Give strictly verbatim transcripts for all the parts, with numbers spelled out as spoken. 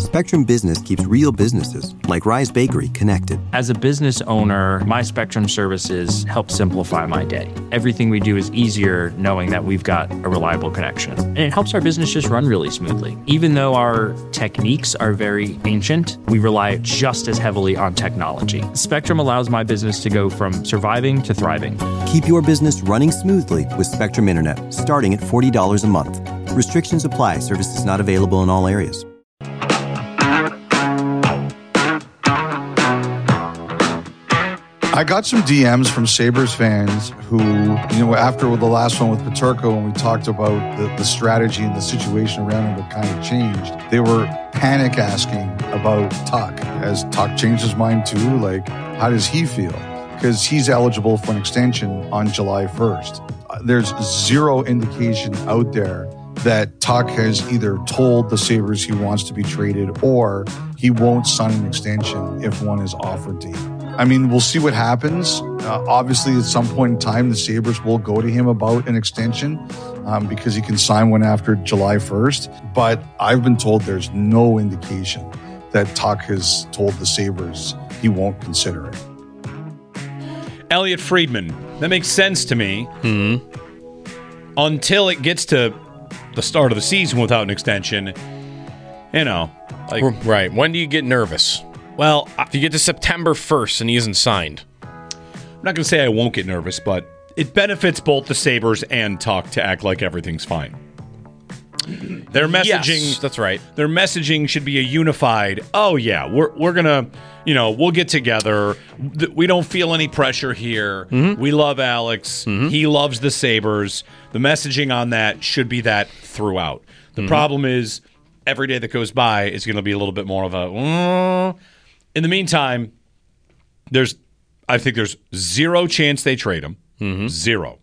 Spectrum Business keeps real businesses, like Rise Bakery, connected. As a business owner, my Spectrum services help simplify my day. Everything we do is easier knowing that we've got a reliable connection. And it helps our business just run really smoothly. Even though our techniques are very ancient, we rely just as heavily on technology. Spectrum allows my business to go from surviving to thriving. Keep your business running smoothly with Spectrum Internet, starting at forty dollars a month. Restrictions apply. Services not available in all areas. I got some D Ms from Sabres fans who, you know, after the last one with Peterka, when we talked about the, the strategy and the situation around him, what kind of changed, they were panic asking about Tuck. Has Tuck changed his mind too? Like, how does he feel? Because he's eligible for an extension on July first. There's zero indication out there that Tuck has either told the Sabres he wants to be traded or he won't sign an extension if one is offered to him. I mean, we'll see what happens. Uh, obviously, at some point in time, the Sabres will go to him about an extension um, because he can sign one after July first. But I've been told there's no indication that Tuck has told the Sabres he won't consider it. Elliot Friedman. That makes sense to me. Hmm. Until it gets to the start of the season without an extension, you know. Like, right. When do you get nervous? Well, if you get to September first and he isn't signed. I'm not going to say I won't get nervous, but it benefits both the Sabres and Tuck to act like everything's fine. Their messaging, yes, that's right. Their messaging should be a unified, oh yeah, we're we're going to, you know, we'll get together. We don't feel any pressure here. Mm-hmm. We love Alex. Mm-hmm. He loves the Sabres. The messaging on that should be that throughout. The mm-hmm. problem is every day that goes by is going to be a little bit more of a, mm. In the meantime, there's, I think there's zero chance they trade him. Mm-hmm. Zero.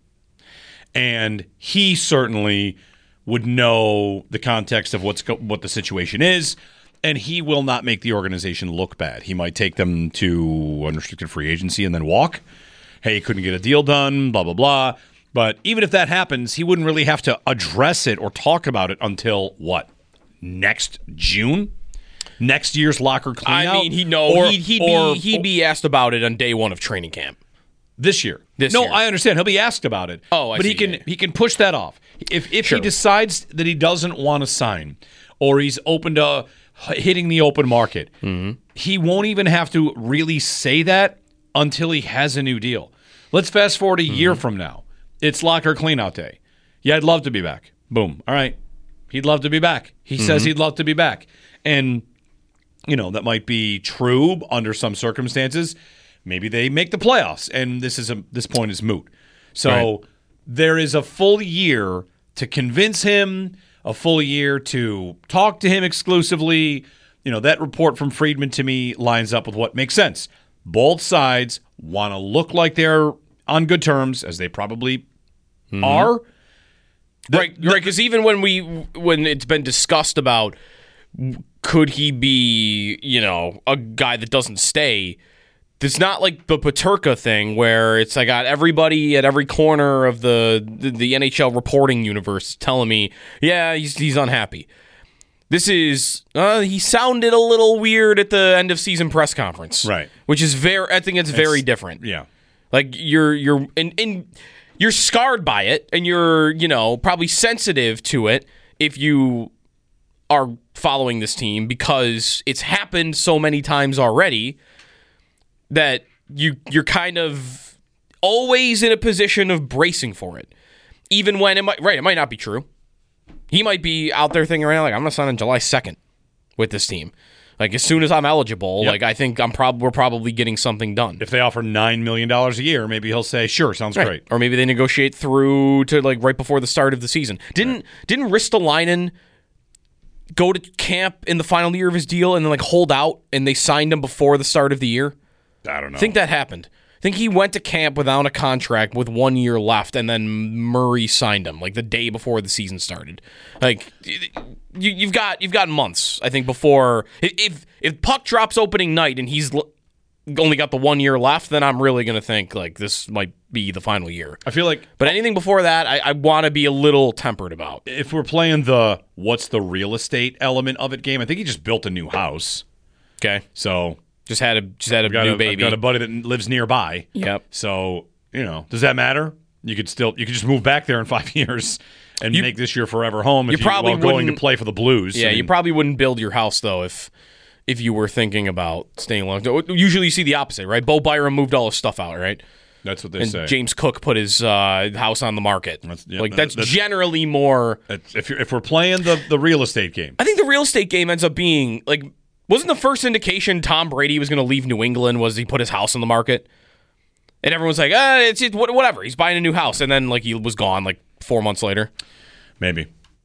And he certainly would know the context of what's go- what the situation is, and he will not make the organization look bad. He might take them to unrestricted free agency and then walk. Hey, couldn't get a deal done, blah, blah, blah. But even if that happens, he wouldn't really have to address it or talk about it until, what, next June? Next year's locker cleanout? I mean, he no, or, he'd, he'd or, be he'd be asked about it on day one of training camp. This year. This no, year. I understand. He'll be asked about it. Oh, I But see, he can yeah, yeah. he can push that off. If if Sure. he decides that he doesn't want to sign or he's open to hitting the open market, mm-hmm. he won't even have to really say that until he has a new deal. Let's fast forward a mm-hmm. year from now. It's locker cleanout day. Yeah, I'd love to be back. Boom. All right. He'd love to be back. He mm-hmm. says he'd love to be back. And, you know, that might be true under some circumstances. Maybe they make the playoffs, and this is a this point is moot. So right. there is a full year to convince him, a full year to talk to him exclusively. You know, that report from Friedman to me lines up with what makes sense. Both sides want to look like they're on good terms, as they probably mm-hmm. are. The, right, right. Because even when we when it's been discussed about could he be, you know, a guy that doesn't stay. It's not like the Peterka thing where it's I got everybody at every corner of the, the, the N H L reporting universe telling me, yeah, he's he's unhappy. This is, uh, he sounded a little weird at the end of season press conference. Right. Which is very, I think it's very it's, different. Yeah. Like you're, you're, and, and you're scarred by it and you're, you know, probably sensitive to it if you are following this team because it's happened so many times already. That you you're kind of always in a position of bracing for it, even when it might right it might not be true. He might be out there thinking around like I'm gonna sign on July second with this team. Like as soon as I'm eligible, yep. like I think I'm prob we're probably getting something done. If they offer nine million dollars a year, maybe he'll say sure, sounds right. great. Or maybe they negotiate through to like right before the start of the season. Didn't right. didn't Ristolainen go to camp in the final year of his deal and then like hold out and they signed him before the start of the year? I don't know. I think that happened. I think he went to camp without a contract with one year left, and then Murray signed him like the day before the season started. Like you, you've got you've got months, I think, before if if puck drops opening night and he's only got the one year left, then I'm really going to think like this might be the final year. I feel like, but anything before that, I, I want to be a little tempered about. If we're playing the what's the real estate element of it game, I think he just built a new house. Okay, so just had a just had a got new a, baby. I've got a buddy that lives nearby. Yep. So you know, does that matter? You could still you could just move back there in five years and you, make this your forever home. If you probably you were going to play for the Blues. Yeah, I mean, you probably wouldn't build your house though if. If you were thinking about staying long. Usually you see the opposite, right? Bo Byram moved all his stuff out, right? That's what they and say. James Cook put his uh, house on the market. That's, yeah, like that's, that's generally more. That's, if you're, if we're playing the, the real estate game, I think the real estate game ends up being like wasn't the first indication Tom Brady was going to leave New England was he put his house on the market, and everyone's like, ah, it's it, whatever. He's buying a new house, and then like he was gone like four months later. Maybe.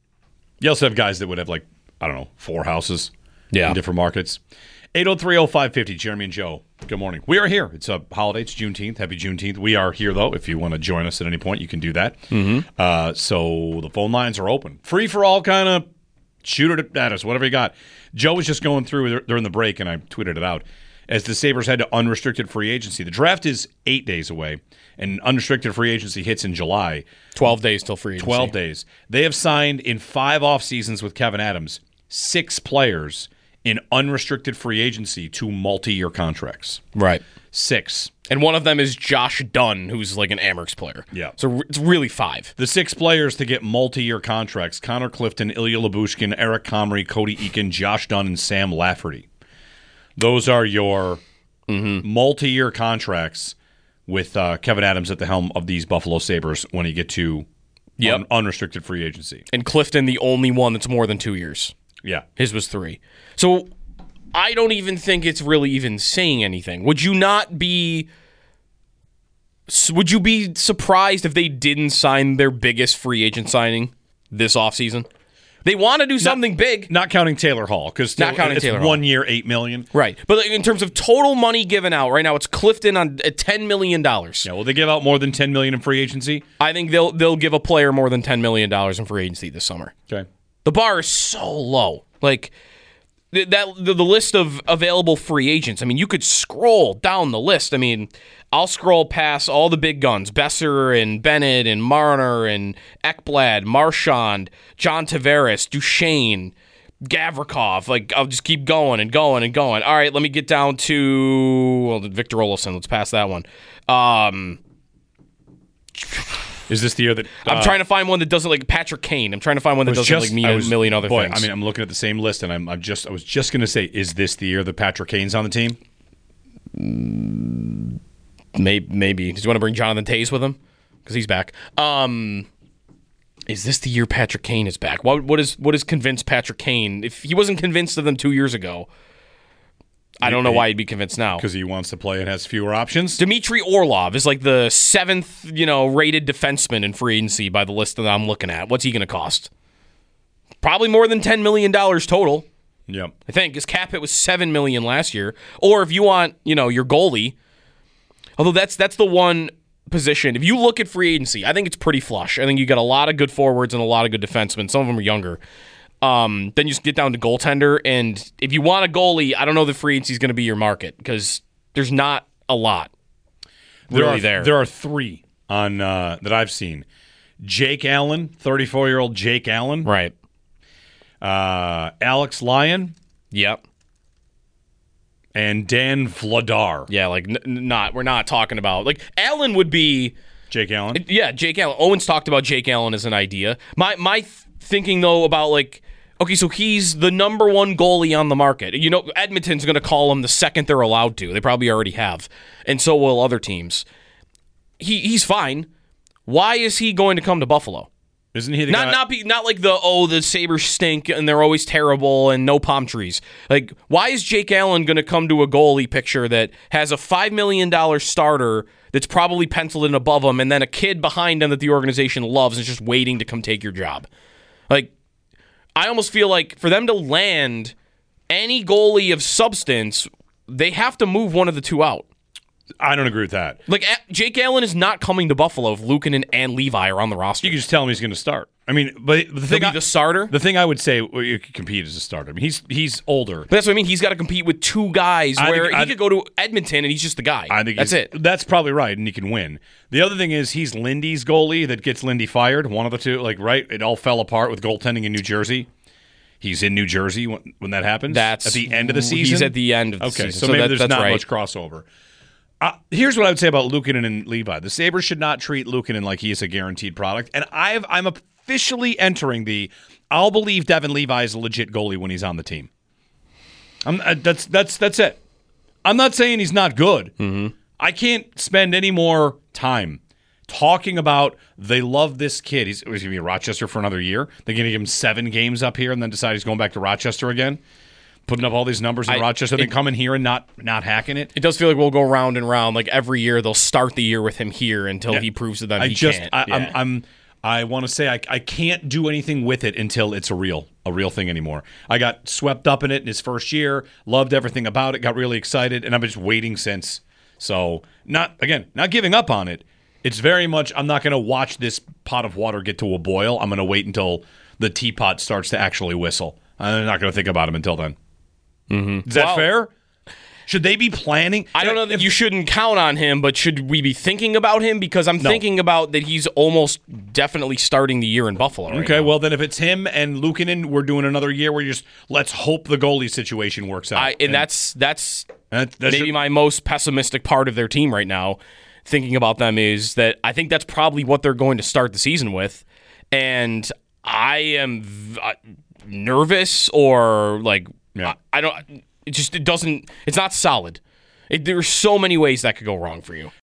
You also have guys that would have like I don't know four houses. Yeah. In different markets. eight oh three oh five five oh, Jeremy and Joe. Good morning. We are here. It's a holiday. It's Juneteenth. Happy Juneteenth. We are here, though. If you want to join us at any point, you can do that. Mm-hmm. Uh, so the phone lines are open. Free for all, kind of shoot it at us, whatever you got. Joe was just going through during the break, and I tweeted it out. As the Sabres head to unrestricted free agency, the draft is eight days away, and unrestricted free agency hits in July. twelve days till free agency. twelve days. They have signed in five off seasons with Kevin Adams six players in unrestricted free agency to multi-year contracts. Right. Six. And one of them is Josh Dunn, who's like an Amerks player. Yeah. So it's really five. The six players to get multi-year contracts, Connor Clifton, Ilya Lyubushkin, Eric Comrie, Cody Eakin, Josh Dunn, and Sam Lafferty. Those are your mm-hmm. multi-year contracts with uh, Kevin Adams at the helm of these Buffalo Sabres when you get to yep. un- unrestricted free agency. And Clifton, the only one that's more than two years. Yeah. His was three. So I don't even think it's really even saying anything. Would you not be would you be surprised if they didn't sign their biggest free agent signing this offseason? They want to do something not, big. Not counting Taylor Hall, because not counting it's Taylor one Hall. year, eight million dollars. Right. But in terms of total money given out, right now it's Clifton on at ten million dollars. Yeah, will they give out more than ten million dollars in free agency? I think they'll they'll give a player more than ten million dollars in free agency this summer. Okay. The bar is so low. Like that the, the list of available free agents. I mean, you could scroll down the list. I mean, I'll scroll past all the big guns: Besser and Bennett and Marner and Ekblad, Marchand, John Tavares, Duchesne, Gavrikov. Like, I'll just keep going and going and going. All right, let me get down to well, Victor Olofsson. Let's pass that one. Um, Is this the year that uh, I'm trying to find one that doesn't like Patrick Kane? I'm trying to find one that doesn't just, like mean was, a million other boy, things. I mean, I'm looking at the same list, and I'm, I'm just I was just going to say, is this the year that Patrick Kane's on the team? Mm, maybe. Maybe. Does you want to bring Jonathan Toews with him? Because he's back. Um, is this the year Patrick Kane is back? What what is what has convinced Patrick Kane? If he wasn't convinced of them two years ago, I don't know why he'd be convinced now. Because he wants to play and has fewer options. Dmitry Orlov is like the seventh, you know, rated defenseman in free agency by the list that I'm looking at. What's he going to cost? Probably more than ten million dollars total. Yep. I think his cap hit was seven million dollars last year. Or if you want, you know, your goalie, although that's that's the one position. If you look at free agency, I think it's pretty flush. I think you got a lot of good forwards and a lot of good defensemen. Some of them are younger. Um, then you just get down to goaltender, and if you want a goalie, I don't know if free agency is going to be your market because there's not a lot there really are, there. There are three on uh, that I've seen. Jake Allen, thirty-four-year-old Jake Allen. Right. Uh, Alex Lyon. Yep. And Dan Vladar. Yeah, like n- not we're not talking about like Allen would be Jake Allen. Yeah, Jake Allen. Owens talked about Jake Allen as an idea. My my th- thinking though about like okay, so he's the number one goalie on the market. You know, Edmonton's going to call him the second they're allowed to. They probably already have, and so will other teams. He he's fine. Why is he going to come to Buffalo? Isn't he the not guy? not be not like the oh the Sabres stink and they're always terrible and no palm trees. Like why is Jake Allen going to come to a goalie picture that has a five million dollar starter that's probably penciled in above him and then a kid behind him that the organization loves and is just waiting to come take your job? Like I almost feel like for them to land any goalie of substance, they have to move one of the two out. I don't agree with that. Like Jake Allen is not coming to Buffalo if Luukkonen and Levi are on the roster. You can just tell him he's going to start. I mean, but the He'll thing be I, the starter. the thing I would say, well, you could compete as a starter. I mean, he's he's older. But that's what I mean. He's got to compete with two guys I where think- he I- could go to Edmonton and he's just the guy. I think that's he's- it. That's probably right, and he can win. The other thing is he's Lindy's goalie that gets Lindy fired. One of the two, like right, it all fell apart with goaltending in New Jersey. He's in New Jersey when, when that happens. That's at the end of the season. He's at the end of the okay, season. so So maybe that- there's that's not right. much crossover. Uh, here's what I would say about Luukkonen and Levi. The Sabres should not treat Luukkonen like he is a guaranteed product. And I've, I'm officially entering the I'll believe Devin Levi is a legit goalie when he's on the team. I'm, uh, that's that's that's it. I'm not saying he's not good. Mm-hmm. I can't spend any more time talking about they love this kid. He's, he's going to be in Rochester for another year. They're going to give him seven games up here and then decide he's going back to Rochester again. Putting up all these numbers in I- Rochester, then it- coming here and not not hacking it. It does feel like we'll go round and round. Like every year, they'll start the year with him here until Yeah. he proves to them I he just, can't. I, Yeah. I'm, I'm, I want to say I, I can't do anything with it until it's a real, a real thing anymore. I got swept up in it in his first year, loved everything about it, got really excited, and I've been just waiting since. So, not again, not giving up on it. It's very much. I'm not going to watch this pot of water get to a boil. I'm going to wait until the teapot starts to actually whistle. I'm not going to think about him until then. Mm-hmm. Is that Well, fair? Should they be planning? I don't know that If- you shouldn't count on him, but should we be thinking about him? Because I'm thinking about that he's almost definitely starting the year in Buffalo. Right Okay, now. well then, if it's him and Luukkonen, we're doing another year where you just let's hope the goalie situation works out. I, and that's that's that, that maybe should- my most pessimistic part of their team right now. Thinking about them is that I think that's probably what they're going to start the season with, and I am v- uh, nervous or like Yeah. I, I don't. It just it doesn't. It's not solid. It, there are so many ways that could go wrong for you.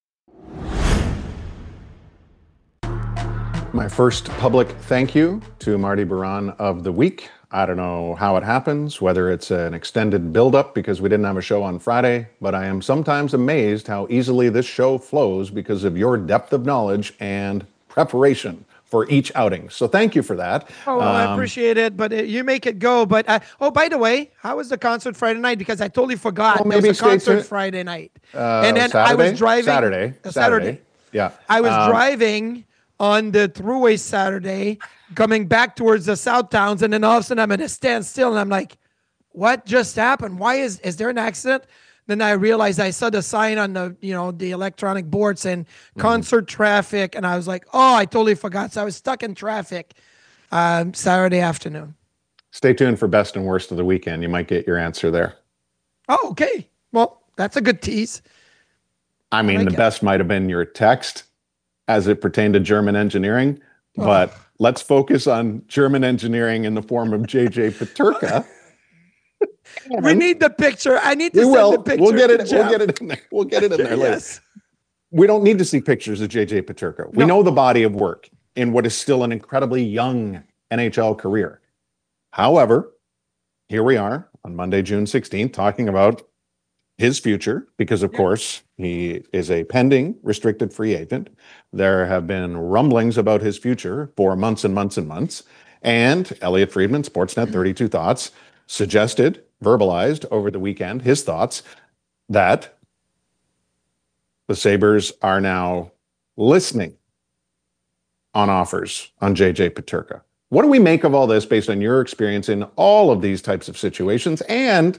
My first public thank you to Marty Baron of the week. I don't know how it happens, whether it's an extended build-up because we didn't have a show on Friday, but I am sometimes amazed how easily this show flows because of your depth of knowledge and preparation for each outing. So thank you for that. Oh, well, I Um, appreciate it, but uh, you make it go. But uh, oh, by the way, how was the concert Friday night? Because I totally forgot Well, there was maybe a stay concert tuned. Friday night, uh, and then Saturday? I was driving Saturday. uh, Saturday. Yeah. I was Um, driving on the thruway Saturday, coming back towards the South Towns, and then all of a sudden I'm at a standstill, and I'm like, "What just happened? Why is is there an accident?" Then I realized I saw the sign on the you know the electronic board saying concert traffic, and I was like, "Oh, I totally forgot." So I was stuck in traffic um, Saturday afternoon. Stay tuned for best and worst of the weekend. You might get your answer there. Oh, okay. Well, that's a good tease. I mean, like the it. best might have been your text as it pertained to German engineering, Oh. but let's focus on German engineering in the form of J J Peterka. We need the picture. I need to We send will. the picture. We'll get to it. We'll Jeff. get it in there. We'll get it in there later. Yes. We don't need to see pictures of J J Peterka. We No. know the body of work in what is still an incredibly young N H L career. However, here we are on Monday, June sixteenth, talking about his future because, of course, he is a pending restricted free agent. There have been rumblings about his future for months and months and months. And Elliot Friedman, Sportsnet thirty-two Thoughts, suggested, verbalized over the weekend, his thoughts that the Sabres are now listening on offers on J J Peterka. What do we make of all this based on your experience in all of these types of situations? And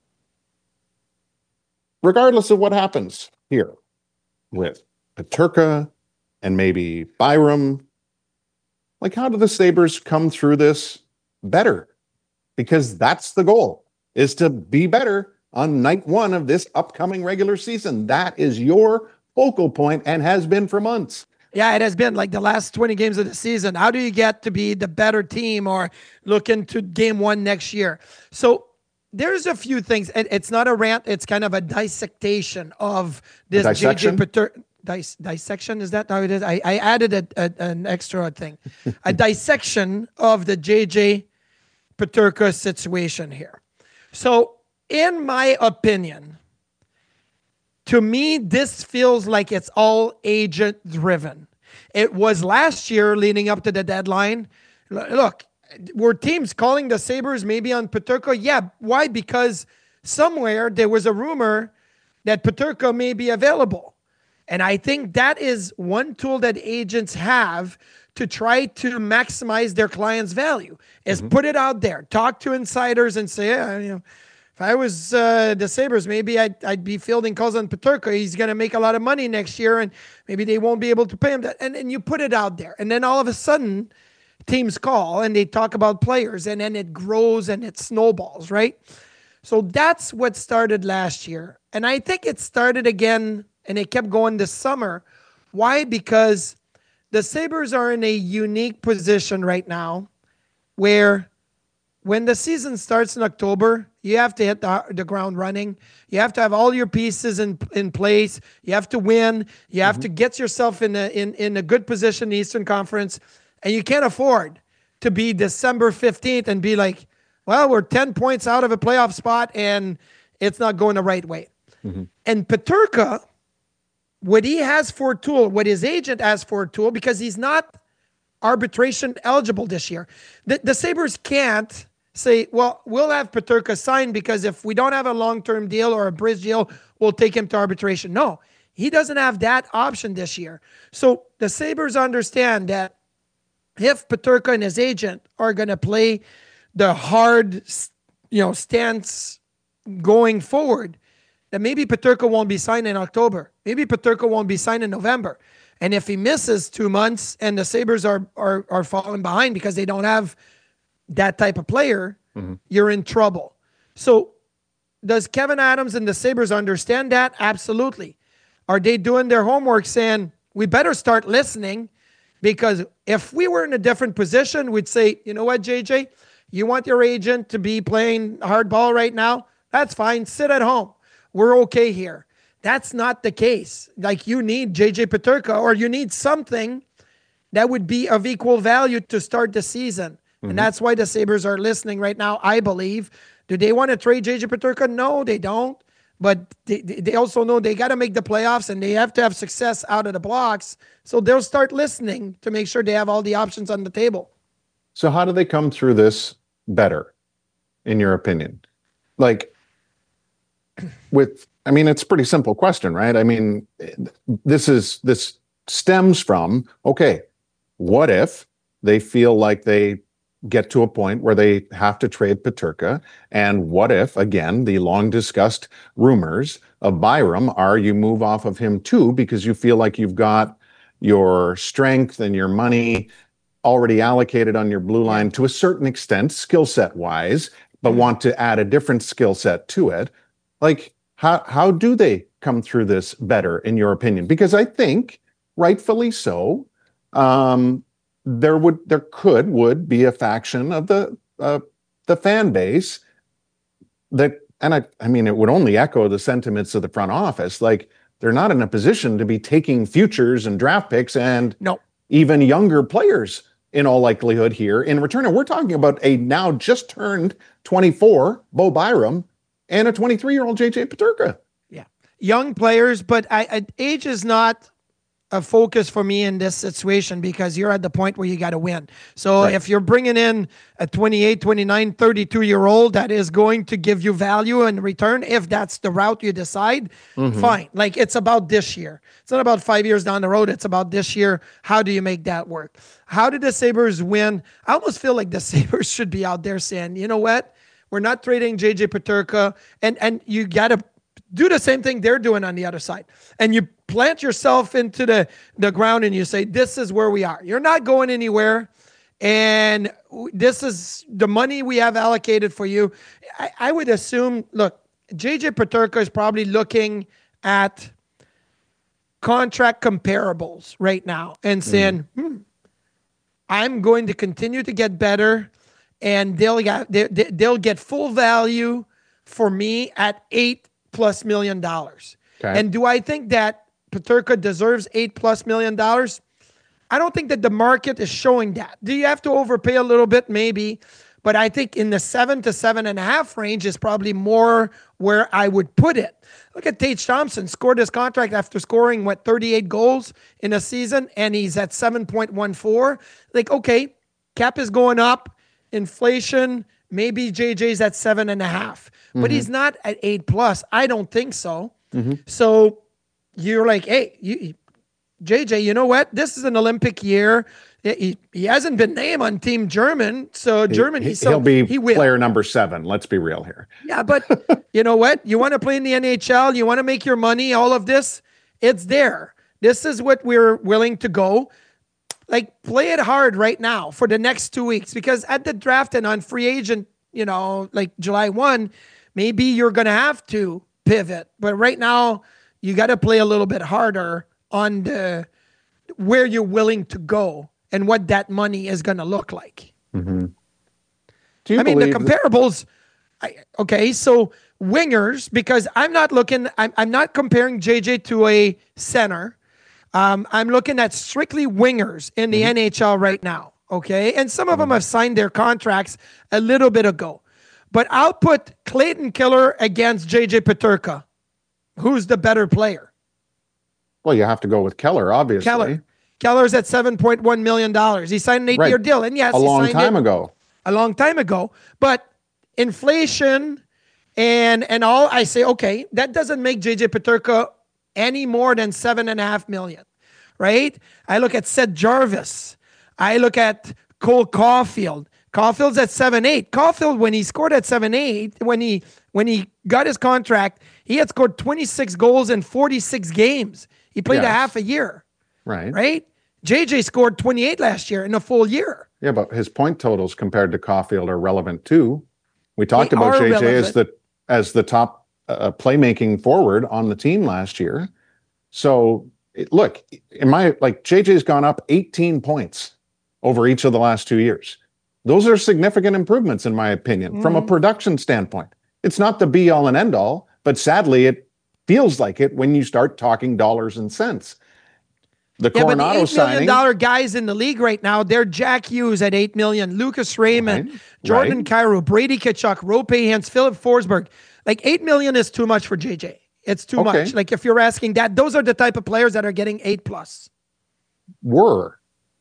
regardless of what happens here with Peterka and maybe Byram, like how do the Sabres come through this better? Because that's the goal, is to be better on night one of this upcoming regular season. That is your focal point and has been for months. Yeah, it has been like the last twenty games of the season. How do you get to be the better team or look into game one next year? So there's a few things, and it's not a rant. It's kind of a dissection of this J J dissection? Peterka. Dis- dissection, is that how it is? I, I added a, a, an extra thing. A dissection of the J J Peterka situation here. So in my opinion, to me, this feels like it's all agent driven. It was last year leading up to the deadline. L- Look, were teams calling the Sabres maybe on Peterka? Yeah. Why? Because somewhere there was a rumor that Peterka may be available. And I think that is one tool that agents have to try to maximize their clients' value is mm-hmm. put it out there, talk to insiders and say, yeah, you know, if I was uh, the Sabres, maybe I'd, I'd be fielding calls on Peterka. He's going to make a lot of money next year, and maybe they won't be able to pay him that. And, and you put it out there. And then all of a sudden, teams call and they talk about players, and then it grows and it snowballs, right? So that's what started last year. And I think it started again, and it kept going this summer. Why? Because the Sabres are in a unique position right now where when the season starts in October, you have to hit the, the ground running. You have to have all your pieces in in place. You have to win. You have mm-hmm. to get yourself in a in, in a good position in the Eastern Conference. And you can't afford to be December fifteenth and be like, well, we're ten points out of a playoff spot and it's not going the right way. Mm-hmm. And Peterka, what he has for tool, what his agent has for tool, because he's not arbitration eligible this year. The, the Sabres can't say, well, we'll have Peterka signed because if we don't have a long-term deal or a bridge deal, we'll take him to arbitration. No, he doesn't have that option this year. So the Sabres understand that if Peterka and his agent are going to play the hard, you know, stance going forward, that maybe Peterka won't be signed in October. Maybe Peterka won't be signed in November. And if he misses two months and the Sabres are are are falling behind because they don't have that type of player, mm-hmm. you're in trouble. So does Kevin Adams and the Sabres understand that? Absolutely. Are they doing their homework saying, we better start listening? Because if we were in a different position, we'd say, you know what, J J, you want your agent to be playing hardball right now? That's fine. Sit at home. We're okay here. That's not the case. Like, you need J J Peterka, or you need something that would be of equal value to start the season. Mm-hmm. And that's why the Sabres are listening right now, I believe. Do they want to trade J J Peterka? No, they don't. But they, they also know they got to make the playoffs and they have to have success out of the blocks. So they'll start listening to make sure they have all the options on the table. So how do they come through this better, in your opinion? Like, with, I mean, it's a pretty simple question, right? I mean, this is, this stems from, okay, what if they feel like they get to a point where they have to trade Peterka? And what if, again, the long discussed rumors of Byram are you move off of him too, because you feel like you've got your strength and your money already allocated on your blue line to a certain extent, skill set wise, but want to add a different skill set to it. Like, how, how do they come through this better, in your opinion? Because I think, rightfully so, um, there would, there could, would be a faction of the, uh, the fan base that, and I, I mean, it would only echo the sentiments of the front office. Like, they're not in a position to be taking futures and draft picks and no. even younger players in all likelihood here in return. And we're talking about a now just turned twenty-four Bo Byram and a twenty-three-year-old J J Peterka. Yeah, young players, but I, I, age is not a focus for me in this situation because you're at the point where you got to win. So right. if you're bringing in a twenty-eight, twenty-nine, thirty-two-year-old that is going to give you value in return, if that's the route you decide, mm-hmm. fine. Like, it's about this year. It's not about five years down the road. It's about this year. How do you make that work? How did the Sabres win? I almost feel like the Sabres should be out there saying, you know what? We're not trading J J Peterka, and, and you got to do the same thing they're doing on the other side. And you plant yourself into the, the ground and you say, this is where we are. You're not going anywhere. And this is the money we have allocated for you. I, I would assume, look, J J Peterka is probably looking at contract comparables right now and saying, mm. hmm, I'm going to continue to get better, and they'll get, they, they'll get full value for me at eight plus million dollars. Okay. And do I think that Peterka deserves eight plus million dollars? I don't think that the market is showing that. Do you have to overpay a little bit? Maybe. But I think in the seven to seven and a half range is probably more where I would put it. Look at Tage Thompson, scored his contract after scoring, what, thirty-eight goals in a season, and he's at seven point one four. Like, okay, cap is going up, inflation, maybe J J's at seven and a half, mm-hmm. but he's not at eight plus. I don't think so. Mm-hmm. So you're like, hey, you, J J, you know what? This is an Olympic year. He, he hasn't been named on Team German, so Germany. He, so he'll be he will. player number seven. Let's be real here. Yeah, but you know what? You want to play in the N H L, you want to make your money, all of this, it's there. This is what we're willing to go. Like, play it hard right now for the next two weeks, because at the draft and on free agent, you know, like July first, maybe you're going to have to pivot. But right now, you got to play a little bit harder on the where you're willing to go and what that money is going to look like. Mm-hmm. Do you I mean, the believe comparables, I, okay, so wingers, because I'm not looking, I'm, I'm not comparing J J to a center. Um, I'm looking at strictly wingers in the mm-hmm. N H L right now, okay? And some of mm-hmm. them have signed their contracts a little bit ago. But I'll put Clayton Keller against J J Peterka. Who's the better player? Well, you have to go with Keller, obviously. Keller. Keller's at seven point one million dollars. He signed an eight-year right. deal. And yes, a he long signed time it ago. A long time ago. But inflation and and all, I say, okay, that doesn't make J J Peterka any more than seven and a half million, right? I look at Seth Jarvis. I look at Cole Caulfield. Caulfield's at seven eight. Caulfield, when he scored at seven eight, when he when he got his contract, he had scored twenty-six goals in forty-six games. He played yes. a half a year. Right. Right? J J scored twenty-eight last year in a full year. Yeah, but his point totals compared to Caulfield are relevant too. We talked They about J J relevant. as the as the top uh, playmaking forward on the team last year. So it, look, in my like J J's gone up eighteen points over each of the last two years. Those are significant improvements, in my opinion, mm-hmm. from a production standpoint. It's not the be all and end all, but sadly, it feels like it when you start talking dollars and cents. The yeah, Coronado but the eight million signing, dollar guys in the league right now, they're Jack Hughes at eight million, Lucas Raymond, right, Jordan right. Kyrou, Brady Tkachuk, Rope Hance, Philip Forsberg. Like eight million is too much for J J. It's too okay. much. Like if you're asking that, those are the type of players that are getting eight plus. Were.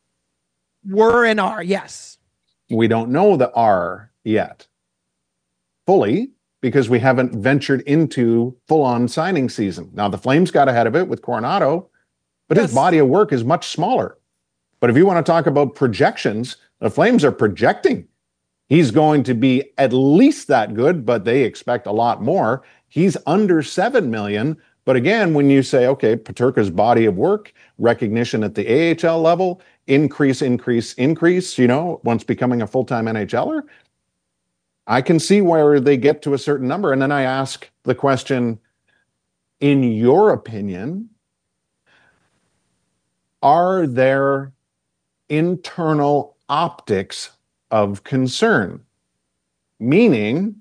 Were and are, yes. We don't know the R yet fully because we haven't ventured into full-on signing season. Now, the Flames got ahead of it with Coronado, but yes. his body of work is much smaller. But if you want to talk about projections, the Flames are projecting he's going to be at least that good, but they expect a lot more. He's under seven million. But again, when you say, okay, Peterka's body of work, recognition at the A H L level, increase, increase, increase, you know, once becoming a full-time N H L er, I can see where they get to a certain number. And then I ask the question, in your opinion, are there internal optics of concern? Meaning,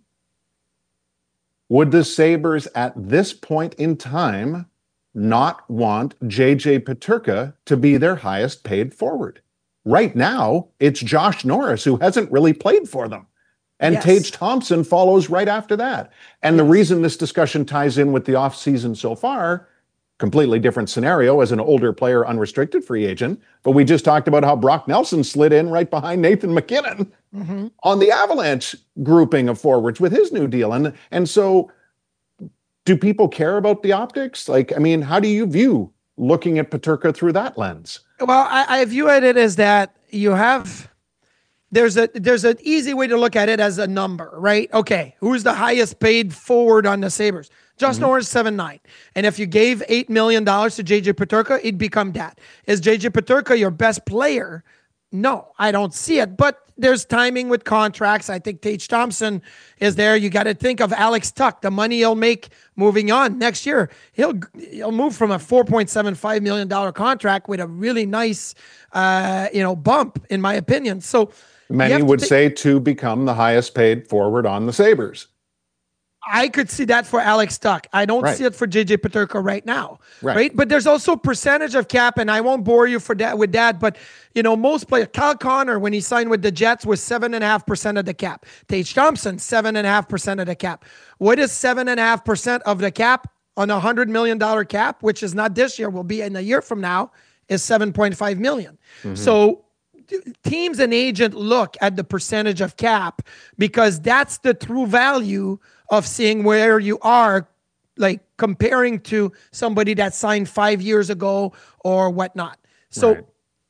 would the Sabres at this point in time not want J J Peterka to be their highest paid forward? Right now, it's Josh Norris, who hasn't really played for them. And yes. Tage Thompson follows right after that. And yes. the reason this discussion ties in with the offseason so far, completely different scenario as an older player, unrestricted free agent, but we just talked about how Brock Nelson slid in right behind Nathan McKinnon mm-hmm. on the Avalanche grouping of forwards with his new deal. And, and so do people care about the optics? Like, I mean, how do you view looking at Peterka through that lens? Well, I, I view it as that you have... There's a there's an easy way to look at it as a number, right? Okay, who's the highest paid forward on the Sabres? Josh mm-hmm. Norris, seven nine. And if you gave eight million dollars to J J Peterka, it'd become that. Is J J Peterka your best player? No, I don't see it. But there's timing with contracts. I think Tage Thompson is there. You got to think of Alex Tuck, the money he'll make moving on next year. He'll he'll move from a four point seven five million dollars contract with a really nice, uh, you know, bump, in my opinion. So many would th- say to become the highest paid forward on the Sabres. I could see that for Alex Tuck. I don't right. see it for J J Peterka right now, right. right? But there's also percentage of cap, and I won't bore you for that with that. But you know, most players, Kyle Connor, when he signed with the Jets, was seven and a half percent of the cap. Tage Thompson, seven and a half percent of the cap. What is seven and a half percent of the cap on a hundred million dollar cap, which is not this year, will be in a year from now, is seven point five million. Mm-hmm. So teams and agent look at the percentage of cap because that's the true value of seeing where you are, like comparing to somebody that signed five years ago or whatnot. So right.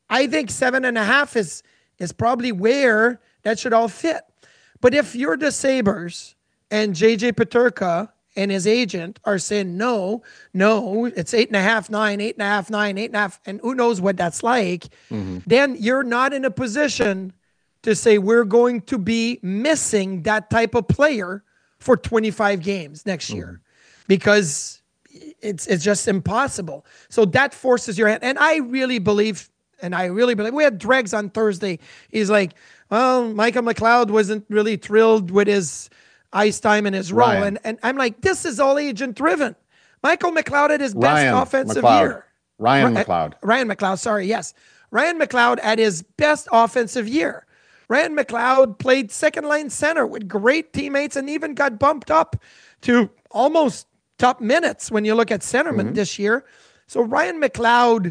I think seven and a half is is probably where that should all fit. But if you're the Sabres and J J Peterka and his agent are saying, no, no, it's eight and a half, nine, eight and a half, nine, eight and a half, and who knows what that's like, mm-hmm. then you're not in a position to say we're going to be missing that type of player for twenty-five games next year mm-hmm. because it's it's just impossible. So that forces your hand. And I really believe, and I really believe, we had Dregs on Thursday. He's like, well, Michael McLeod wasn't really thrilled with his ice time in his role. And, and I'm like, this is all agent driven. Michael McLeod had his best Ryan offensive McLeod. year. Ryan Ra- McLeod. Ryan McLeod, sorry, yes. Ryan McLeod had his best offensive year. Ryan McLeod played second line center with great teammates and even got bumped up to almost top minutes when you look at centerman mm-hmm. this year. So Ryan McLeod,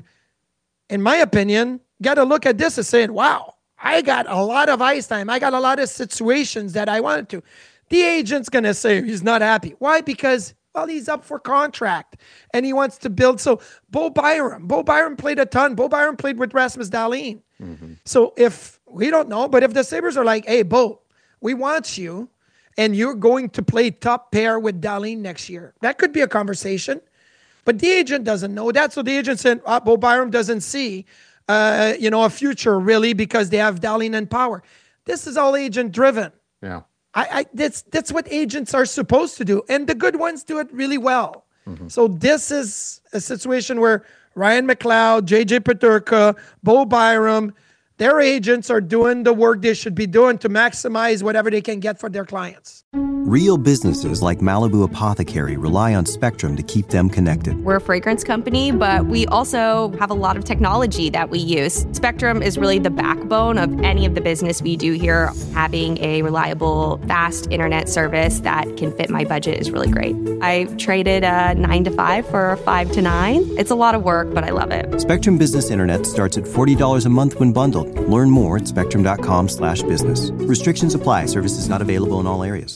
in my opinion, got to look at this and saying, wow, I got a lot of ice time. I got a lot of situations that I wanted to. The agent's going to say he's not happy. Why? Because, well, he's up for contract and he wants to build. So Bo Byram, Bo Byram played a ton. Bo Byram played with Rasmus Dahlin. Mm-hmm. So if, we don't know, but if the Sabres are like, hey, Bo, we want you and you're going to play top pair with Dahlin next year, that could be a conversation. But the agent doesn't know that. So the agent said, oh, Bo Byram doesn't see, uh, you know, a future really because they have Dahlin and Power. This is all agent driven. Yeah. I, I that's that's what agents are supposed to do, and the good ones do it really well. Mm-hmm. So this is a situation where Ryan McLeod, J J Peterka, Bo Byram, their agents are doing the work they should be doing to maximize whatever they can get for their clients. Real businesses like Malibu Apothecary rely on Spectrum to keep them connected. We're a fragrance company, but we also have a lot of technology that we use. Spectrum is really the backbone of any of the business we do here. Having a reliable, fast internet service that can fit my budget is really great. I traded a nine to five for a five to nine. It's a lot of work, but I love it. Spectrum Business Internet starts at forty dollars a month when bundled. Learn more at spectrum.com slash business. Restrictions apply. Services not available in all areas.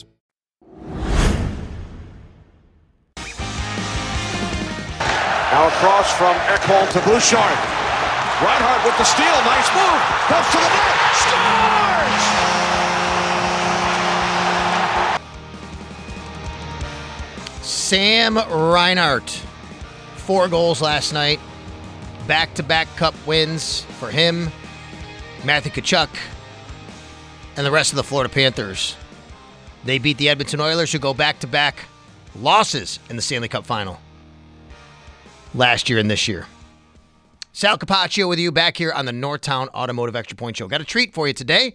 Now across from Ekholm to Bouchard. Reinhart with the steal. Nice move. Goes to the net. Scores! Sam Reinhart. Four goals last night. Back-to-back cup wins for him, Matthew Tkachuk, and the rest of the Florida Panthers. They beat the Edmonton Oilers, who go back-to-back losses in the Stanley Cup final last year and this year. Sal Capaccio with you back here on the Northtown Automotive Extra Point Show. Got a treat for you today.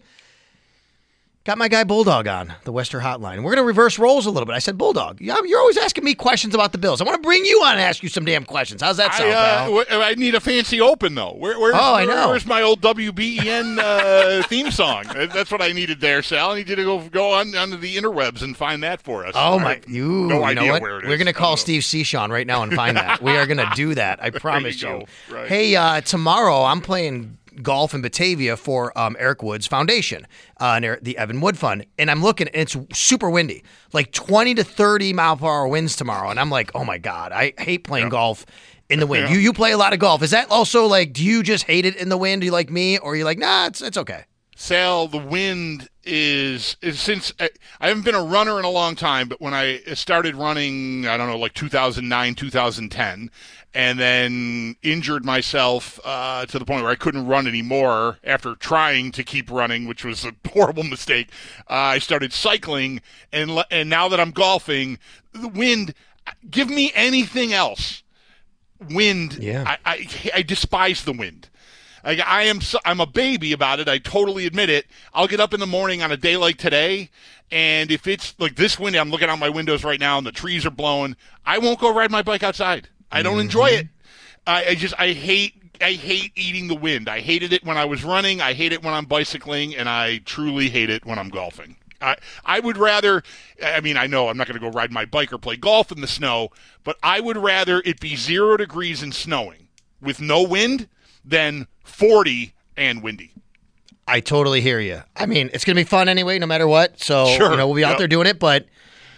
Got my guy Bulldog on the Western Hotline. We're going to reverse roles a little bit. I said, Bulldog, you're always asking me questions about the Bills. I want to bring you on and ask you some damn questions. How's that sound, I, uh, pal? I need a fancy open, though. Where, where's, oh, I know. Where's my old W B E N uh, theme song? That's what I needed there, Sal. I need you to go go on onto the interwebs and find that for us. Oh, my. You, no you idea know what? where it is. We're going to call Steve Seashon right now and find that. We are going to do that. I promise you. you. Right. Hey, uh, tomorrow I'm playing golf in Batavia for um, Eric Wood's foundation, uh, near the Evan Wood Fund. And I'm looking, and it's super windy, like twenty to thirty mile per hour winds tomorrow. And I'm like, oh my God, I hate playing yeah. golf in the wind. Yeah. You you play a lot of golf. Is that also like, do you just hate it in the wind? Do you like me? Or are you like, nah, it's it's okay? Sal, the wind is, is since I, I haven't been a runner in a long time, but when I started running, I don't know, like two thousand nine, two thousand ten, and then injured myself uh, to the point where I couldn't run anymore after trying to keep running, which was a horrible mistake. Uh, I started cycling, and and now that I'm golfing, the wind, give me anything else. Wind, yeah. I, I, I despise the wind. Like, I am, so, I'm a baby about it. I totally admit it. I'll get up in the morning on a day like today, and if it's like this windy, I'm looking out my windows right now, and the trees are blowing. I won't go ride my bike outside. I don't mm-hmm. enjoy it. I, I just, I hate, I hate eating the wind. I hated it when I was running. I hate it when I'm bicycling, and I truly hate it when I'm golfing. I, I would rather, I mean, I know I'm not going to go ride my bike or play golf in the snow, but I would rather it be zero degrees and snowing with no wind than forty and windy. I totally hear you. I mean, it's going to be fun anyway, no matter what. So, sure. you know, we'll be out yep. there doing it, but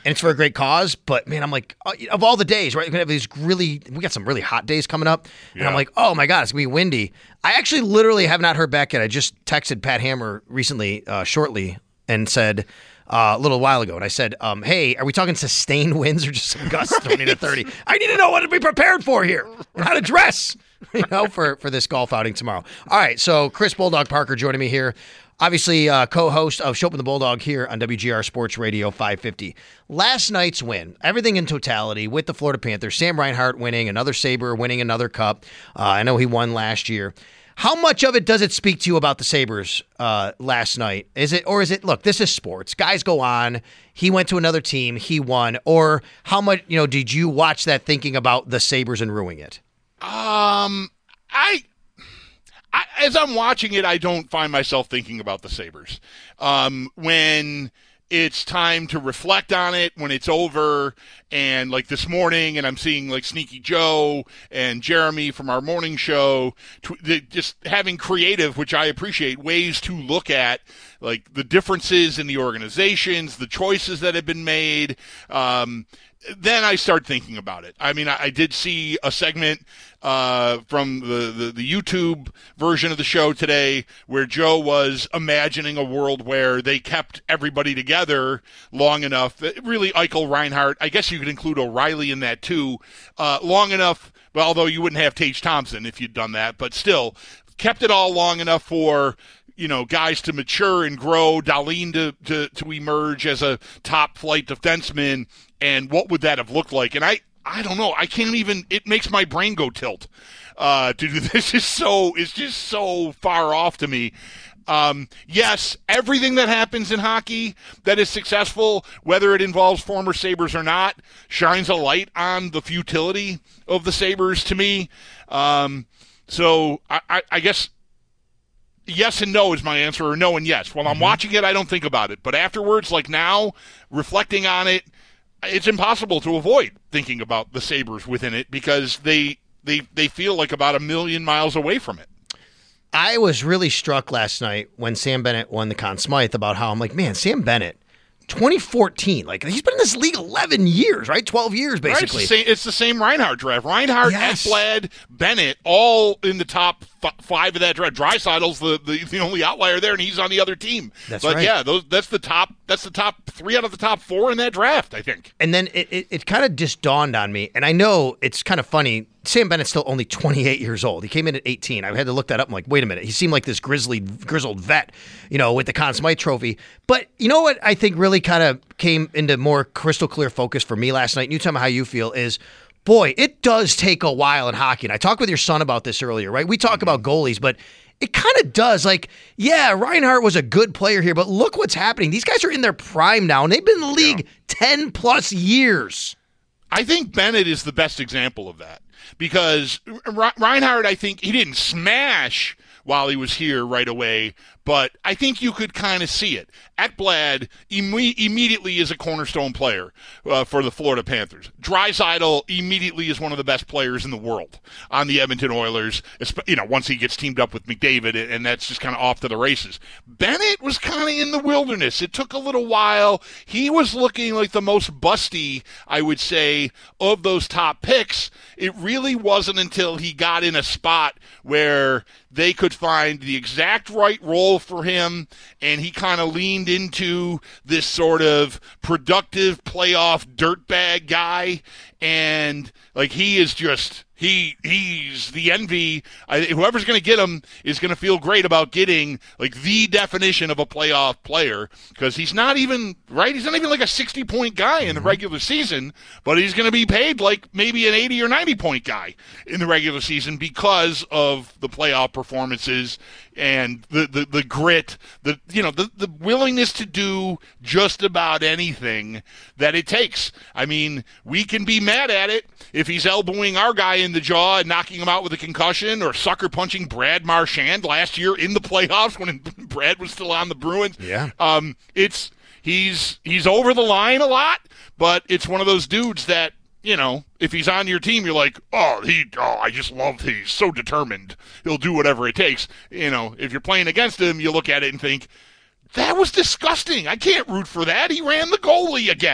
and it's for a great cause. But man, I'm like, uh, of all the days, right? We're gonna have these really, we got some really hot days coming up, and Yeah. I'm like, oh my god, it's gonna be windy. I actually literally have not heard back yet. I just texted Pat Hammer recently, uh, shortly, and said. Uh, a little while ago, and I said, um, hey, are we talking sustained winds or just some gusts twenty to thirty? I need to know what to be prepared for here and how to dress, you know, for, for this golf outing tomorrow. All right, so Chris Bulldog Parker joining me here. Obviously, uh, co-host of Schopp and the Bulldog here on W G R Sports Radio five fifty. Last night's win, everything in totality with the Florida Panthers, Sam Reinhart winning, another Sabre winning another cup. Uh, I know he won last year. How much of it does it speak to you about the Sabres uh, last night? Is it, or is it, look, this is sports. Guys go on. He went to another team. He won. Or how much, you know, did you watch that thinking about the Sabres and ruining it? Um, I, I, as I'm watching it, I don't find myself thinking about the Sabres. Um, when it's time to reflect on it, when it's over, and like this morning, and I'm seeing like Sneaky Joe and Jeremy from our morning show, tw- just having creative, which I appreciate, ways to look at like the differences in the organizations, the choices that have been made. Um, then I start thinking about it. I mean, I, I did see a segment uh, from the, the, the YouTube version of the show today where Joe was imagining a world where they kept everybody together long enough. Really, Eichel, Reinhart, I guess you could include O'Reilly in that too, uh, long enough, well, although you wouldn't have Tage Thompson if you'd done that, but still kept it all long enough for, you know, guys to mature and grow, Dahlin to, to, to emerge as a top flight defenseman, and what would that have looked like? And I, I don't know. I can't even, it makes my brain go tilt uh, to do this. Is so, it's just so far off to me. Um, yes, everything that happens in hockey that is successful, whether it involves former Sabres or not, shines a light on the futility of the Sabres to me. Um, so I, I, I guess yes and no is my answer, or no and yes. While I'm watching it, I don't think about it. But afterwards, like now, reflecting on it, it's impossible to avoid thinking about the Sabres within it because they they they feel like about a million miles away from it. I was really struck last night when Sam Bennett won the Conn Smythe about how I'm like, man, Sam Bennett, twenty fourteen, like he's been in this league eleven years, right? twelve years, basically. Right, it's, the same, it's the same Reinhart draft. Reinhart, Yes. Ekblad, Bennett, all in the top f- five of that draft. Dreisaitl's the, the the only outlier there, and he's on the other team. That's but right. yeah, those that's the top. That's the top three out of the top four in that draft, I think. And then it, it, it kind of just dawned on me, and I know it's kind of funny. Sam Bennett's still only twenty-eight years old. He came in at eighteen. I had to look that up. I'm like, wait a minute. He seemed like this grizzly, grizzled vet, you know, with the Conn Smythe trophy. But you know what I think really kind of came into more crystal clear focus for me last night, and you tell me how you feel, is, boy, it does take a while in hockey. And I talked with your son about this earlier, right? We talk about goalies, but it kind of does. Like, yeah, Reinhart was a good player here, but look what's happening. These guys are in their prime now, and they've been in the league ten plus years. I think Bennett is the best example of that because Reinhart, I think he didn't smash while he was here right away, but I think you could kind of see it. Ekblad imme- immediately is a cornerstone player uh, for the Florida Panthers. Draisaitl immediately is one of the best players in the world on the Edmonton Oilers, you know, once he gets teamed up with McDavid, and that's just kind of off to the races. Bennett was kind of in the wilderness. It took a little while. He was looking like the most busty, I would say, of those top picks. It really wasn't until he got in a spot where they could find the exact right role for him, and he kind of leaned into this sort of productive playoff dirtbag guy, and like he is just he he's the envy. I, whoever's going to get him is going to feel great about getting like the definition of a playoff player, because he's not even right. He's not even like a sixty point guy in the regular season, but he's going to be paid like maybe an eighty or ninety point guy in the regular season because of the playoff performances and the, the, the grit, the you know the, the willingness to do just about anything that it takes. I mean, we can be mad at it if he's elbowing our guy in the jaw and knocking him out with a concussion, or sucker punching Brad Marchand last year in the playoffs when Brad was still on the Bruins. Yeah. Um, it's he's he's over the line a lot, but it's one of those dudes that, you know, if he's on your team, you're like, oh, he, oh, I just love, he's so determined. He'll do whatever it takes. You know, if you're playing against him, you look at it and think, that was disgusting. I can't root for that. He ran the goalie again.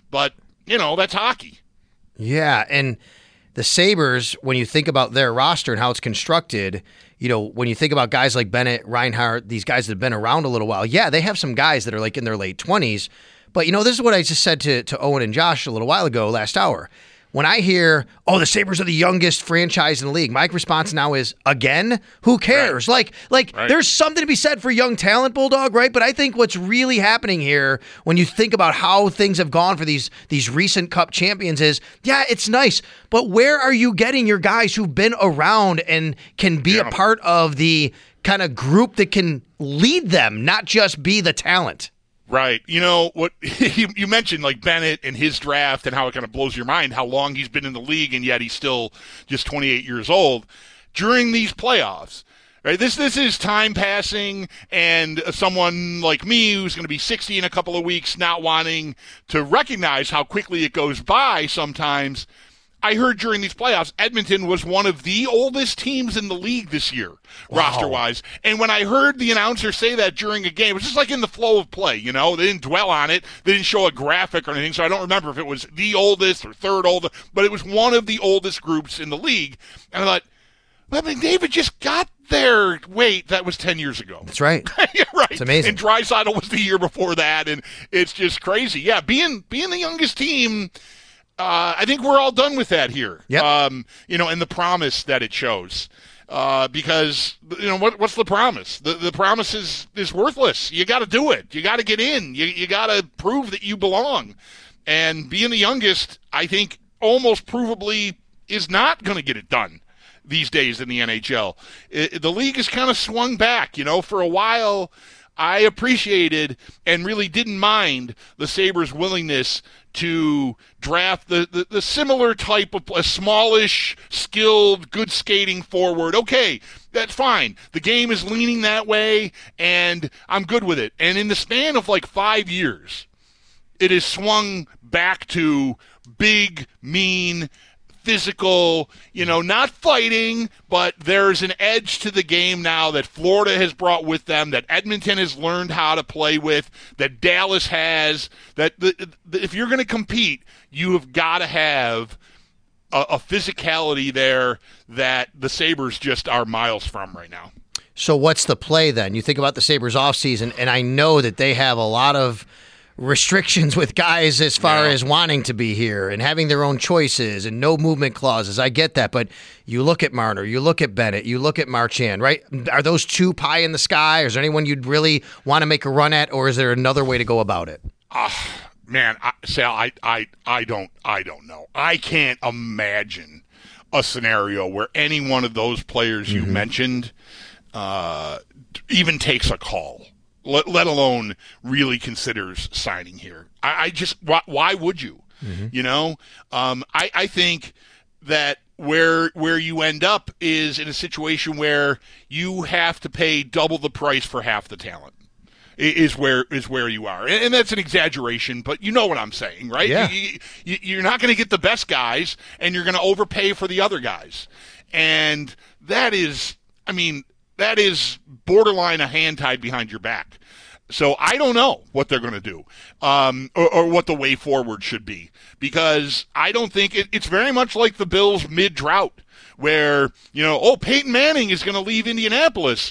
but, you know, that's hockey. Yeah, and the Sabres, when you think about their roster and how it's constructed, you know, when you think about guys like Bennett, Reinhart, these guys that have been around a little while, yeah, they have some guys that are like in their late twenties. But, you know, this is what I just said to, to Owen and Josh a little while ago, last hour. When I hear, oh, the Sabres are the youngest franchise in the league, my response now is, again? Who cares? Right. Like, like right. There's something to be said for young talent, Bulldog, right? But I think what's really happening here, when you think about how things have gone for these, these recent Cup champions is, yeah, it's nice, but where are you getting your guys who've been around and can be yeah. a part of the kind of group that can lead them, not just be the talent? Right. You know, what you, you mentioned, like Bennett and his draft and how it kind of blows your mind how long he's been in the league and yet he's still just twenty-eight years old. During these playoffs, right, this this is time passing and someone like me who's going to be sixty in a couple of weeks not wanting to recognize how quickly it goes by sometimes. I heard during these playoffs, Edmonton was one of the oldest teams in the league this year, wow. roster-wise. And when I heard the announcer say that during a game, it was just like in the flow of play, you know? They didn't dwell on it. They didn't show a graphic or anything, so I don't remember if it was the oldest or third oldest, but it was one of the oldest groups in the league. And I thought, well, McDavid just got there. Wait, that was ten years ago. That's right. Yeah, right. It's amazing. And Draisaitl was the year before that, and it's just crazy. Yeah, being being the youngest team – Uh, I think we're all done with that here. Yep. Um, you know, and the promise that it shows. Uh, because, you know, what, what's the promise? The the promise is, is worthless. You got to do it. You got to get in. You you got to prove that you belong. And being the youngest, I think, almost provably is not going to get it done these days in the N H L. It, the league has kind of swung back. You know, for a while, I appreciated and really didn't mind the Sabres' willingness to draft the, the, the similar type of a smallish, skilled, good skating forward. Okay, that's fine. The game is leaning that way, and I'm good with it. And in the span of like five years, it has swung back to big, mean, physical, you know, not fighting, but there's an edge to the game now that Florida has brought with them, that Edmonton has learned how to play with, that Dallas has, that the, the, if you're going to compete, you have got to have a, a physicality there that the Sabres just are miles from right now. So what's the play then? You think about the Sabres offseason, and I know that they have a lot of restrictions with guys as far yeah. as wanting to be here and having their own choices and no movement clauses. I get that, but you look at Marner, you look at Bennett, you look at Marchand, right? Are those two pie in the sky? Or is there anyone you'd really want to make a run at, or is there another way to go about it? Uh, man, I, Sal, I, I, I don't, I don't know. I can't imagine a scenario where any one of those players you mm-hmm. mentioned uh, even takes a call. Let, let alone really considers signing here. I, I just, why, why would you? Mm-hmm. You know, um, I, I think that where where you end up is in a situation where you have to pay double the price for half the talent. Is where is where you are, and, and that's an exaggeration, but you know what I'm saying, right? Yeah. You, you, you're not going to get the best guys, and you're going to overpay for the other guys, and that is, I mean. That is borderline a hand tied behind your back. So I don't know what they're going to do um, or, or what the way forward should be, because I don't think it, it's very much like the Bills mid-drought where, you know, oh, Peyton Manning is going to leave Indianapolis.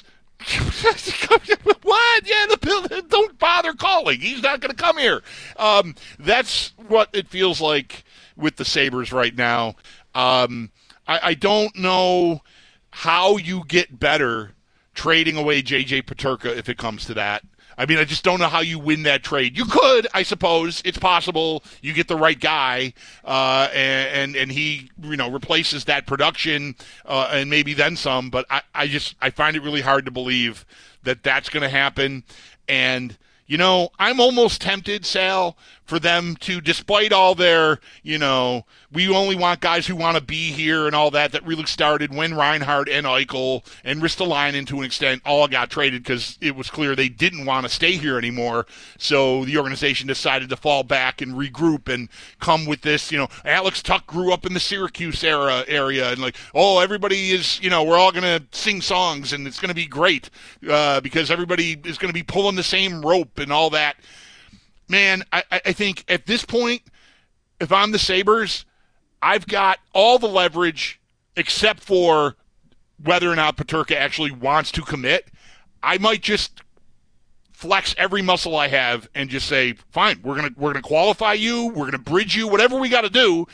What? Yeah, the Bills, don't bother calling. He's not going to come here. Um, that's what it feels like with the Sabres right now. Um, I, I don't know how you get better trading away J J Peterka if it comes to that. I mean, I just don't know how you win that trade. You could, I suppose. It's possible. You get the right guy, uh, and, and and he, you know, replaces that production uh, and maybe then some. But I, I just I find it really hard to believe that that's going to happen. And you know, I'm almost tempted, Sal, for them to, despite all their, you know, we only want guys who want to be here and all that, that really started when Reinhart and Eichel and Ristolainen to an extent all got traded because it was clear they didn't want to stay here anymore. So the organization decided to fall back and regroup and come with this, you know, Alex Tuck grew up in the Syracuse era area and like, oh, everybody is, you know, we're all going to sing songs and it's going to be great uh, because everybody is going to be pulling the same rope and all that. Man, I, I think at this point, if I'm the Sabres, I've got all the leverage except for whether or not Peterka actually wants to commit. I might just flex every muscle I have and just say, fine, we're gonna we're gonna qualify you, we're gonna bridge you, whatever we got to do.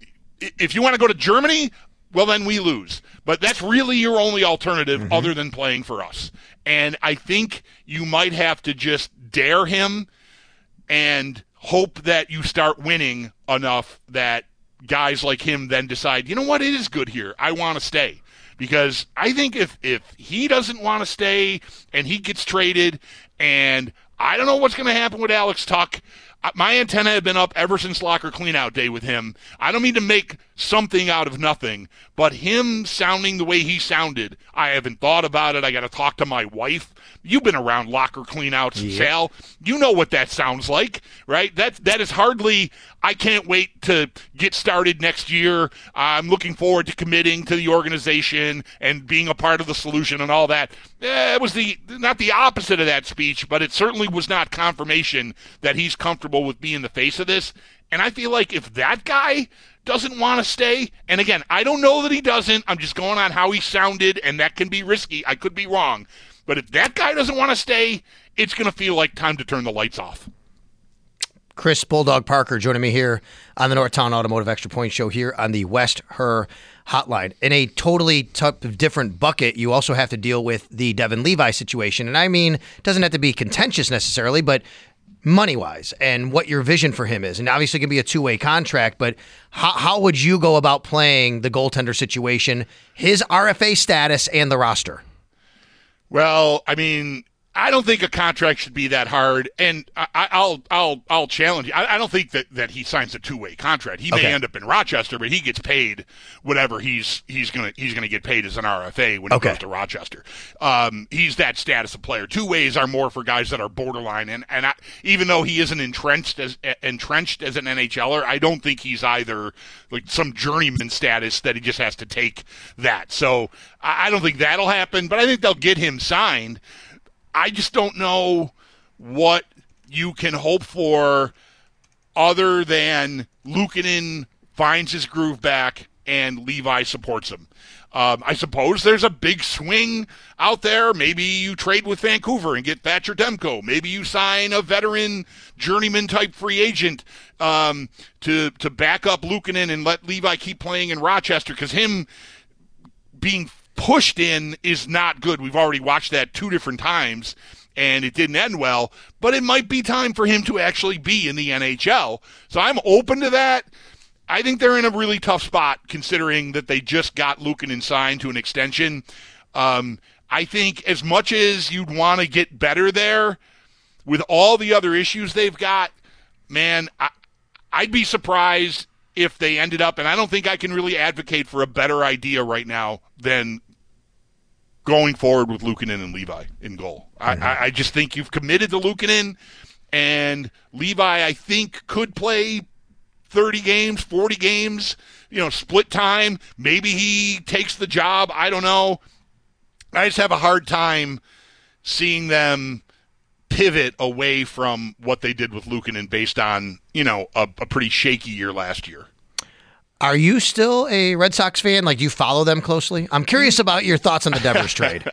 If you want to go to Germany, well, then we lose. But that's really your only alternative mm-hmm. other than playing for us. And I think you might have to just dare him and hope that you start winning enough that guys like him then decide, you know what, it is good here. I want to stay. Because I think if, if he doesn't want to stay and he gets traded, and I don't know what's going to happen with Alex Tuch. My antenna have been up ever since locker cleanout day with him. I don't mean to make something out of nothing, but him sounding the way he sounded, I haven't thought about it. I got to talk to my wife. You've been around locker cleanouts, yeah. Sal. You know what that sounds like, right? That that is hardly, I can't wait to get started next year. I'm looking forward to committing to the organization and being a part of the solution and all that. Eh, it was the not the opposite of that speech, but it certainly was not confirmation that he's comfortable with being the face of this. And I feel like if that guy doesn't want to stay, and again, I don't know that he doesn't. I'm just going on how he sounded, and that can be risky. I could be wrong. But if that guy doesn't want to stay, it's going to feel like time to turn the lights off. Chris Bulldog Parker joining me here on the Northtown Automotive Extra Point Show here on the West Her Hotline. In a totally t- different bucket, you also have to deal with the Devin Levi situation. And I mean, it doesn't have to be contentious necessarily, but money-wise and what your vision for him is. And obviously it can be a two-way contract, but how, how would you go about playing the goaltender situation, his R F A status, and the roster? Well, I mean, I don't think a contract should be that hard, and I, I'll I'll I'll challenge you. I, I don't think that, that he signs a two-way contract. He may okay. end up in Rochester, but he gets paid whatever he's he's gonna he's gonna get paid as an R F A when okay. he goes to Rochester. Um, he's that status of player. Two ways are more for guys that are borderline, and and I, even though he isn't entrenched as entrenched as an N H L er, I don't think he's either like some journeyman status that he just has to take that. So I, I don't think that'll happen, but I think they'll get him signed. I just don't know what you can hope for other than Luukkonen finds his groove back and Levi supports him. Um, I suppose there's a big swing out there. Maybe you trade with Vancouver and get Thatcher Demko. Maybe you sign a veteran journeyman-type free agent um, to, to back up Luukkonen and let Levi keep playing in Rochester, because him being pushed in is not good. We've already watched that two different times, and it didn't end well. But it might be time for him to actually be in the N H L. So I'm open to that. I think they're in a really tough spot, considering that they just got Luukkonen signed to an extension. Um, I think as much as you'd want to get better there, with all the other issues they've got, man, I, I'd be surprised if they ended up, and I don't think I can really advocate for a better idea right now than going forward with Luukkonen and Levi in goal. Mm-hmm. I, I just think you've committed to Luukkonen, and Levi, I think, could play thirty games, forty games, you know, split time. Maybe he takes the job. I don't know. I just have a hard time seeing them pivot away from what they did with Luukkonen based on, you know, a, a pretty shaky year last year. Are you still a Red Sox fan? Like, do you follow them closely? I'm curious about your thoughts on the Devers trade.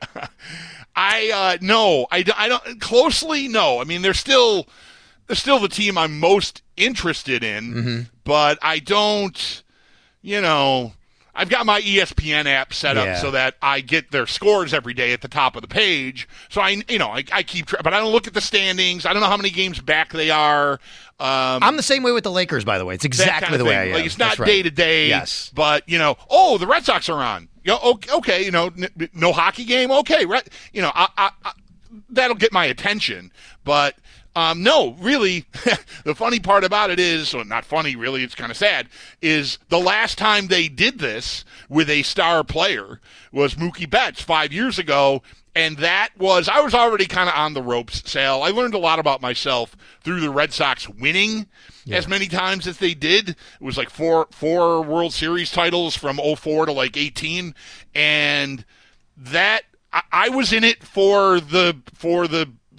I uh, no, I, I don't closely. No, I mean they're still they're still the team I'm most interested in, mm-hmm. but I don't. You know, I've got my E S P N app set up yeah. so that I get their scores every day at the top of the page. So I, you know, I, I keep, tra- but I don't look at the standings. I don't know how many games back they are. Um, I'm the same way with the Lakers, by the way. It's exactly kind of the way I am. Like, it's not right. day to day. Yes, but you know, oh, the Red Sox are on. You know, okay, okay, you know, n- no hockey game. Okay, right. You know, I, I, I, that'll get my attention. But um, no, really, the funny part about it is, well, not funny, really. It's kind of sad. Is the last time they did this with a star player was Mookie Betts five years ago. And that was, I was already kind of on the ropes, Sal. I learned a lot about myself through the Red Sox winning yeah. as many times as they did. It was like four four World Series titles from oh four to like eighteen. And that, I, I was in it for the for the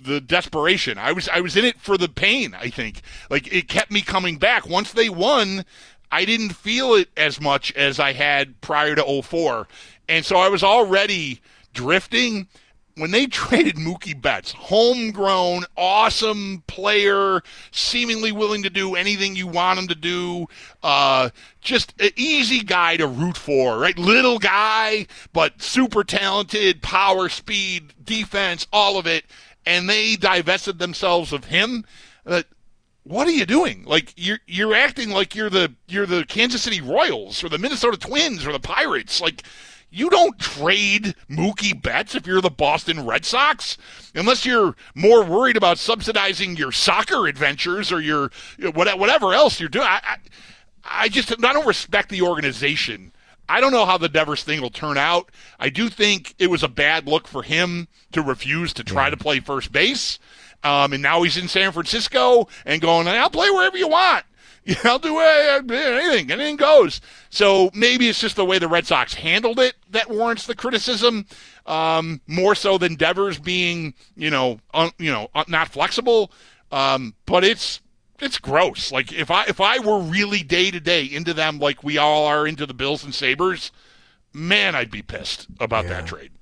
the desperation. I was I was in it for the pain, I think. Like, it kept me coming back. Once they won, I didn't feel it as much as I had prior to oh four. And so I was already drifting. When they traded Mookie Betts, homegrown, awesome player, seemingly willing to do anything you want him to do, uh, just an easy guy to root for, right? Little guy, but super talented, power, speed, defense, all of it. And they divested themselves of him. Uh, what are you doing? Like, you're you're acting like you're the you're the Kansas City Royals or the Minnesota Twins or the Pirates. Like, you don't trade Mookie Betts if you're the Boston Red Sox, unless you're more worried about subsidizing your soccer adventures or your whatever else you're doing. I, I, I just I don't respect the organization. I don't know how the Devers thing will turn out. I do think it was a bad look for him to refuse to try yeah. to play first base, um, and now he's in San Francisco and going, I'll play wherever you want. I'll do anything. Anything goes. So maybe it's just the way the Red Sox handled it that warrants the criticism, um, more so than Devers being, you know, un, you know, not flexible. Um, but it's it's gross. Like, if I if I were really day to day into them, like we all are into the Bills and Sabres, man, I'd be pissed about yeah. that trade.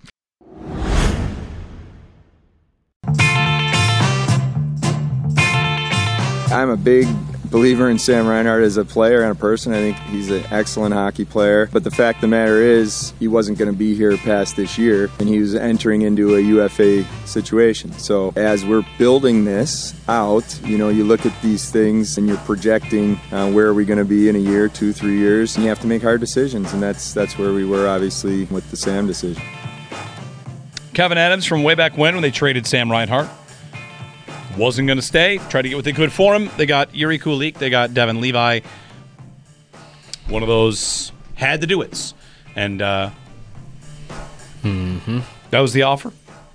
I'm a big believer in Sam Reinhart as a player and a person. I think he's an excellent hockey player. But the fact of the matter is, he wasn't going to be here past this year, and he was entering into a U F A situation. So as we're building this out, you know, you look at these things and you're projecting uh, where are we going to be in a year, two, three years, and you have to make hard decisions. And that's that's where we were, obviously, with the Sam decision. Kevin Adams from way back when, when they traded Sam Reinhart. Wasn't going to stay. Tried to get what they could for him. They got Yuri Kulik. They got Devin Levi. One of those had to do it. And uh, mm-hmm. that was the offer.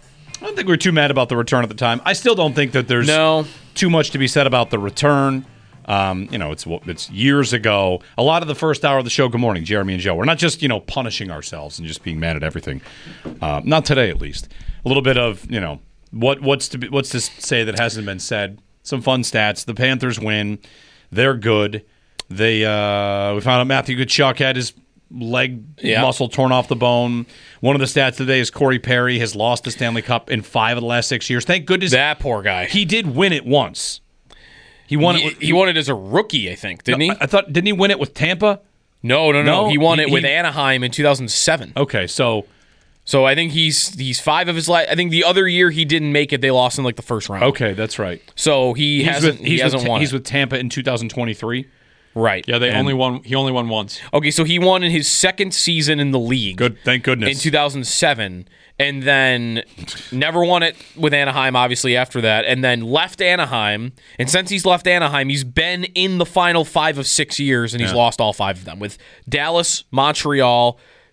I don't think we were too mad about the return at the time. I still don't think that there's no. too much to be said about the return. Um, you know, it's it's years ago. A lot of the first hour of the show, good morning, Jeremy and Joe. We're not just, you know, punishing ourselves and just being mad at everything. Uh, not today, at least. A little bit of, you know, What what's to be, what's to say that hasn't been said? Some fun stats. The Panthers win. They're good. They uh, we found out Matthew Tkachuk had his leg yeah. muscle torn off the bone. One of the stats today is Corey Perry has lost the Stanley Cup in five of the last six years. Thank goodness that poor guy. He did win it once. He won he, it. With, he won it as a rookie, I think, didn't no, he? I thought didn't he win it with Tampa? No, no, no. no he won he, it with he, Anaheim in two thousand seven. Okay, so. So I think he's he's five of his last. I think the other year he didn't make it. They lost in like the first round. Okay, that's right. So he he's hasn't. With, he's he hasn't with, won. He's it. with Tampa in two thousand twenty-three. Right. Yeah, they and, only won. He only won once. Okay, so he won in his second season in the league. Good. Thank goodness. In two thousand seven, and then never won it with Anaheim. Obviously, after that, and then left Anaheim. And since he's left Anaheim, he's been in the final five of six years, and he's yeah. lost all five of them with Dallas, Montreal,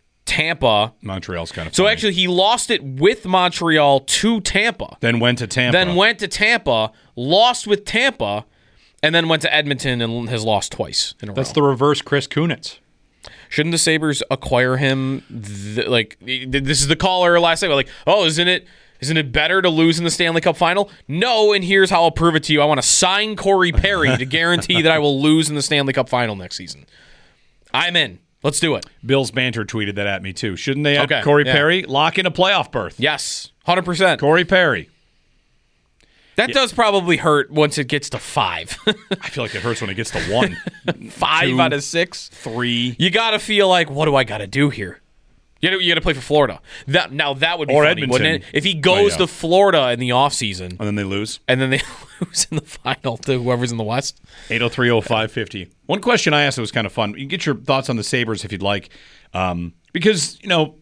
Tampa. Montreal's kind of So funny. actually, he lost it with Montreal to Tampa. Then went to Tampa. Then went to Tampa, lost with Tampa, and then went to Edmonton and has lost twice in a That's row. the reverse Chris Kunitz. Shouldn't the Sabres acquire him? Th- like this is the caller last night. Like, oh, isn't it? Isn't it better to lose in the Stanley Cup final? No, and here's how I'll prove it to you. I want to sign Corey Perry to guarantee that I will lose in the Stanley Cup final next season. I'm in. Let's do it. Bill's Banter tweeted that at me, too. Shouldn't they have okay, Corey yeah. Perry lock in a playoff berth? Yes, one hundred percent. Corey Perry. That yeah. does probably hurt once it gets to five. I feel like it hurts when it gets to one. Five Two, out of six? Three. You got to feel like, what do I got to do here? You got you to play for Florida. That Now, that would be or funny, Edmonton. wouldn't it? If he goes oh, yeah. to Florida in the offseason. And then they lose. And then they lose in the final to whoever's in the West. eight oh three oh five fifty. One question I asked that was kind of fun. You can get your thoughts on the Sabres if you'd like. Um, because, you know,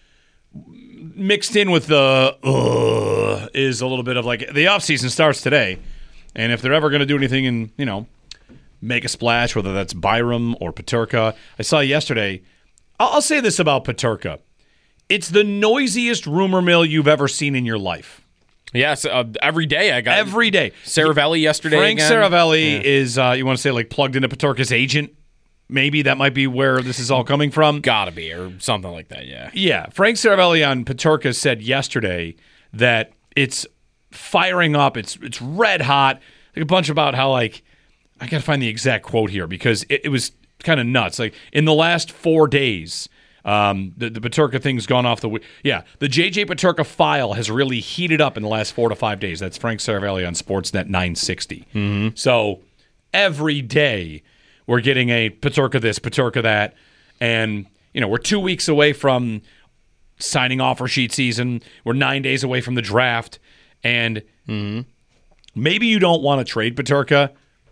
mixed in with the uh, is a little bit of like the offseason starts today. And if they're ever going to do anything and, you know, make a splash, whether that's Byram or Peterka. I saw yesterday, I'll, I'll say this about Peterka. It's the noisiest rumor mill you've ever seen in your life. Yes, uh, every day I got Every day. Saravelli yesterday Frank again. Saravelli yeah. is, uh, you want to say, like plugged into Peterka's agent? Maybe that might be where this is all coming from. Gotta be, or something like that, yeah. Yeah. Frank Saravelli on Peterka said yesterday that it's firing up. It's it's red hot. Like a bunch about how like I got to find the exact quote here because it, it was kind of nuts. Like in the last four days, um, the, the Peterka thing's gone off the w- yeah. The J J Peterka file has really heated up in the last four to five days. That's Frank Saravelli on Sportsnet nine sixty. Mm-hmm. So every day we're getting a Peterka this, Peterka that, and you know we're two weeks away from signing offer sheet season. We're nine days away from the draft, and mm-hmm. maybe you don't want to trade Peterka.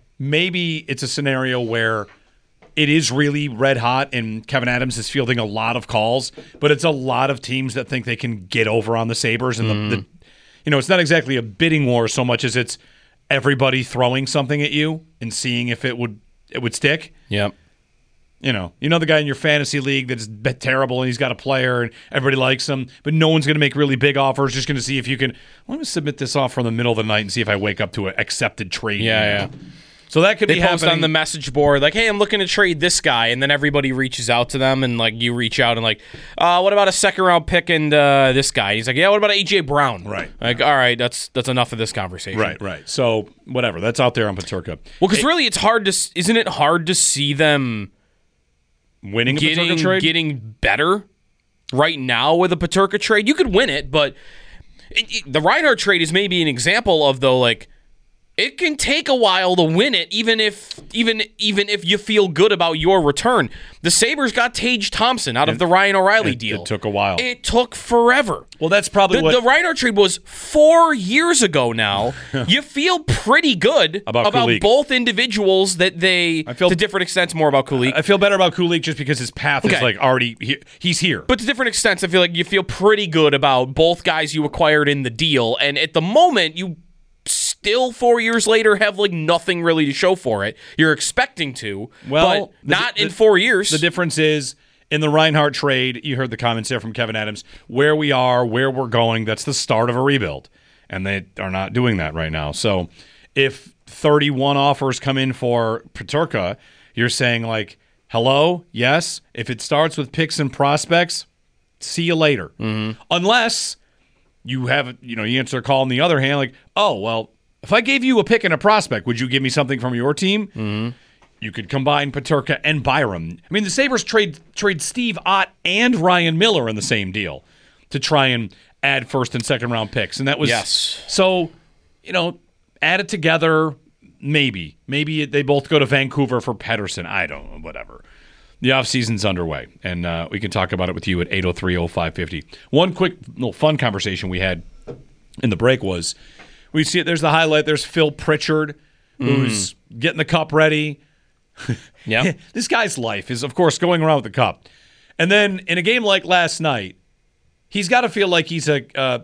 Maybe it's a scenario where it is really red hot and Kevin Adams is fielding a lot of calls, but it's a lot of teams that think they can get over on the Sabres. And mm. the, the, you know, it's not exactly a bidding war so much as it's everybody throwing something at you and seeing if it would it would stick. Yep. You know, you know the guy in your fantasy league that's terrible and he's got a player and everybody likes him, but no one's going to make really big offers. Just going to see if you can. Let me submit this offer in the middle of the night and see if I wake up to an accepted trade. Yeah, yeah. So that could they be post happening on the message board like, "Hey, I'm looking to trade this guy," and then everybody reaches out to them, and like you reach out and like, uh, "What about a second round pick and uh, this guy?" He's like, "Yeah, what about A J Brown?" Right. Like, all right, that's that's enough of this conversation. Right, right. So whatever, that's out there on Peterka. Well, because really, it's hard to isn't it hard to see them winning a getting Peterka trade? getting better right now with a Peterka trade? You could win it, but it, it, the Reinhart trade is maybe an example of though like. It can take a while to win it, even if even even if you feel good about your return. The Sabres got Tage Thompson out of the Ryan O'Reilly it, deal. It took a while. It took forever. Well, that's probably the, what... The Reinhart trade was four years ago now. You feel pretty good about, about Kulich. both individuals that they, I feel, to different extents, more about Kulich. I feel better about Kulich just because his path okay. is like already... He, he's here. But to different extents, I feel like you feel pretty good about both guys you acquired in the deal. And at the moment, you... still four years later have like nothing really to show for it. You're expecting to, well, but not the, in four years. The difference is in the Reinhart trade, you heard the comments there from Kevin Adams, where we are, where we're going, that's the start of a rebuild. And they are not doing that right now. So if thirty-one offers come in for Peterka, you're saying like, hello, yes. If it starts with picks and prospects, see you later. Mm-hmm. Unless... You have, you know, you answer a call on the other hand, like, oh, well, if I gave you a pick and a prospect, would you give me something from your team? Mm-hmm. You could combine Peterka and Byram. I mean, the Sabres trade trade Steve Ott and Ryan Miller in the same deal to try and add first and second round picks. And that was, yes. So, you know, add it together, maybe. Maybe they both go to Vancouver for Pettersson. I don't know, whatever. The offseason's underway, and uh, we can talk about it with you at eight oh three oh five fifty. One quick little fun conversation we had in the break was, we see it, there's the highlight, there's Phil Pritchard, who's mm. getting the cup ready. Yeah, This guy's life is, of course, going around with the cup. And then in a game like last night, he's got to feel like he's a... Uh,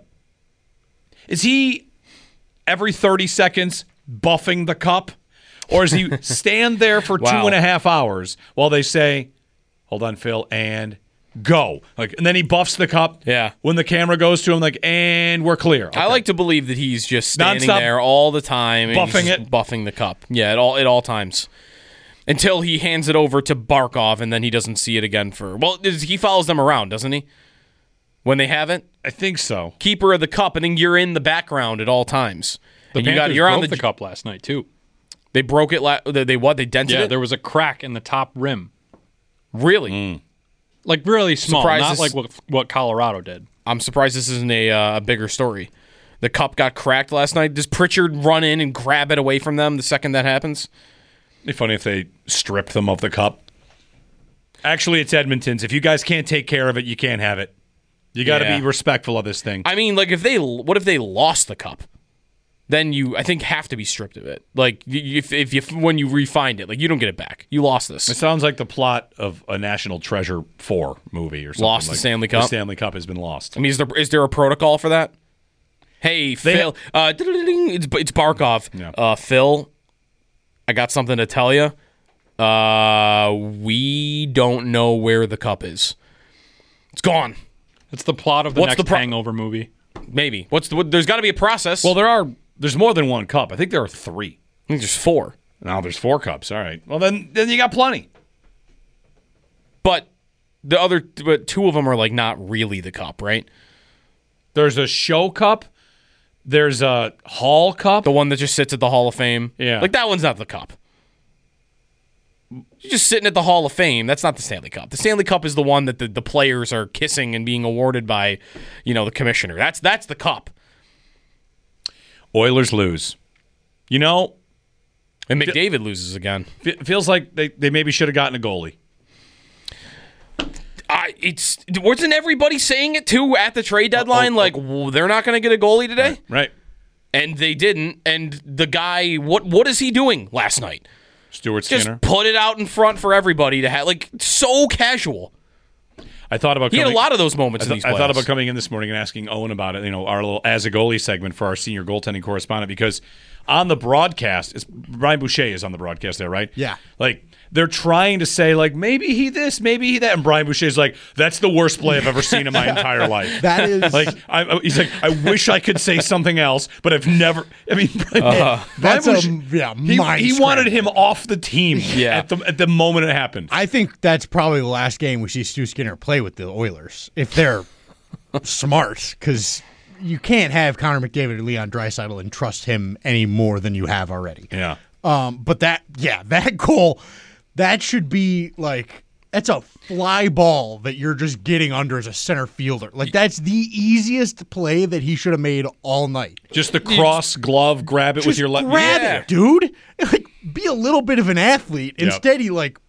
is he every thirty seconds buffing the cup? Or does he stand there for wow. two and a half hours while they say, hold on, Phil, and go? Like, and then he buffs the cup. Yeah. When the camera goes to him, like, and we're clear. Okay. I like to believe that he's just standing Non-stop there all the time, and buffing he's just it, buffing the cup. Yeah, at all at all times, until he hands it over to Barkov, and then he doesn't see it again for. Well, he follows them around, doesn't he? When they haven't, I think so. Keeper of the cup, and then you're in the background at all times. The and Panthers you got, you're broke on the, the cup last night too. They broke it. La- they, they what? They dented yeah, it. Yeah, there was a crack in the top rim. Really? Mm. Like really small, Surprised not this, like what, what Colorado did. I'm surprised this isn't a, uh, a bigger story. The cup got cracked last night. Does Pritchard run in and grab it away from them the second that happens? It'd be funny if they stripped them of the cup. Actually, it's Edmonton's. If you guys can't take care of it, you can't have it. You got to yeah. be respectful of this thing. I mean, like if they, what if they lost the cup? Then you, I think, have to be stripped of it. Like if if you when you refind it, like you don't get it back. You lost this. It sounds like the plot of a National Treasure four movie or something. Lost like the Stanley Cup. The Stanley Cup has been lost. I mean, is there is there a protocol for that? Hey, They Phil, uh, it's it's Barkov. Yeah. Uh, Phil, I got something to tell you. Uh, we don't know where the cup is. It's gone. It's the plot of the What's next the pro- Hangover movie. Maybe. What's the? There's got to be a process. Well, there are. There's more than one cup. I think there are three. I think there's four. Now there's four cups. All right. Well, then then you got plenty. But the other, but two of them are like not really the cup, right? There's a show cup, There's a Hall Cup. The one that just sits at the Hall of Fame. Yeah. Like, that one's not the cup. You're just sitting at the Hall of Fame. That's not the Stanley Cup. The Stanley Cup is the one that the, the players are kissing and being awarded by, you know, the commissioner. That's that's the cup. Oilers lose. You know, and McDavid loses again. F- feels like they, they maybe should have gotten a goalie. I it's wasn't everybody saying it too at the trade deadline? Oh, oh, like well, they're not going to get a goalie today, right, right? And they didn't. And the guy, what what is he doing last night? Stuart Skinner just put it out in front for everybody to have, like, so casual. I thought about. He coming, had a lot of those moments I, th- in these playoffs. I thought about coming in this morning and asking Owen about it. You know, our little as a goalie segment for our senior goaltending correspondent, because on the broadcast, it's, Brian Boucher is on the broadcast there, right? Yeah. Like, they're trying to say, like, maybe he this, maybe he that. And Brian Boucher's like, that's the worst play I've ever seen in my entire life. That is. Like, I, he's like, I wish I could say something else, but I've never. I mean, Brian, uh, Brian that's Boucher, a yeah, he, mind he wanted him off the team yeah. at, the, at the moment it happened. I think that's probably the last game we see Stu Skinner play with the Oilers, if they're smart, because you can't have Connor McDavid or Leon Draisaitl and trust him any more than you have already. Yeah. Um, but that, yeah, that goal, that should be like, that's a fly ball that you're just getting under as a center fielder. Like, that's the easiest play that he should have made all night. Just the cross glove, grab it just with your left. Grab yeah. it, dude. Like, be a little bit of an athlete. Yep. Instead, he like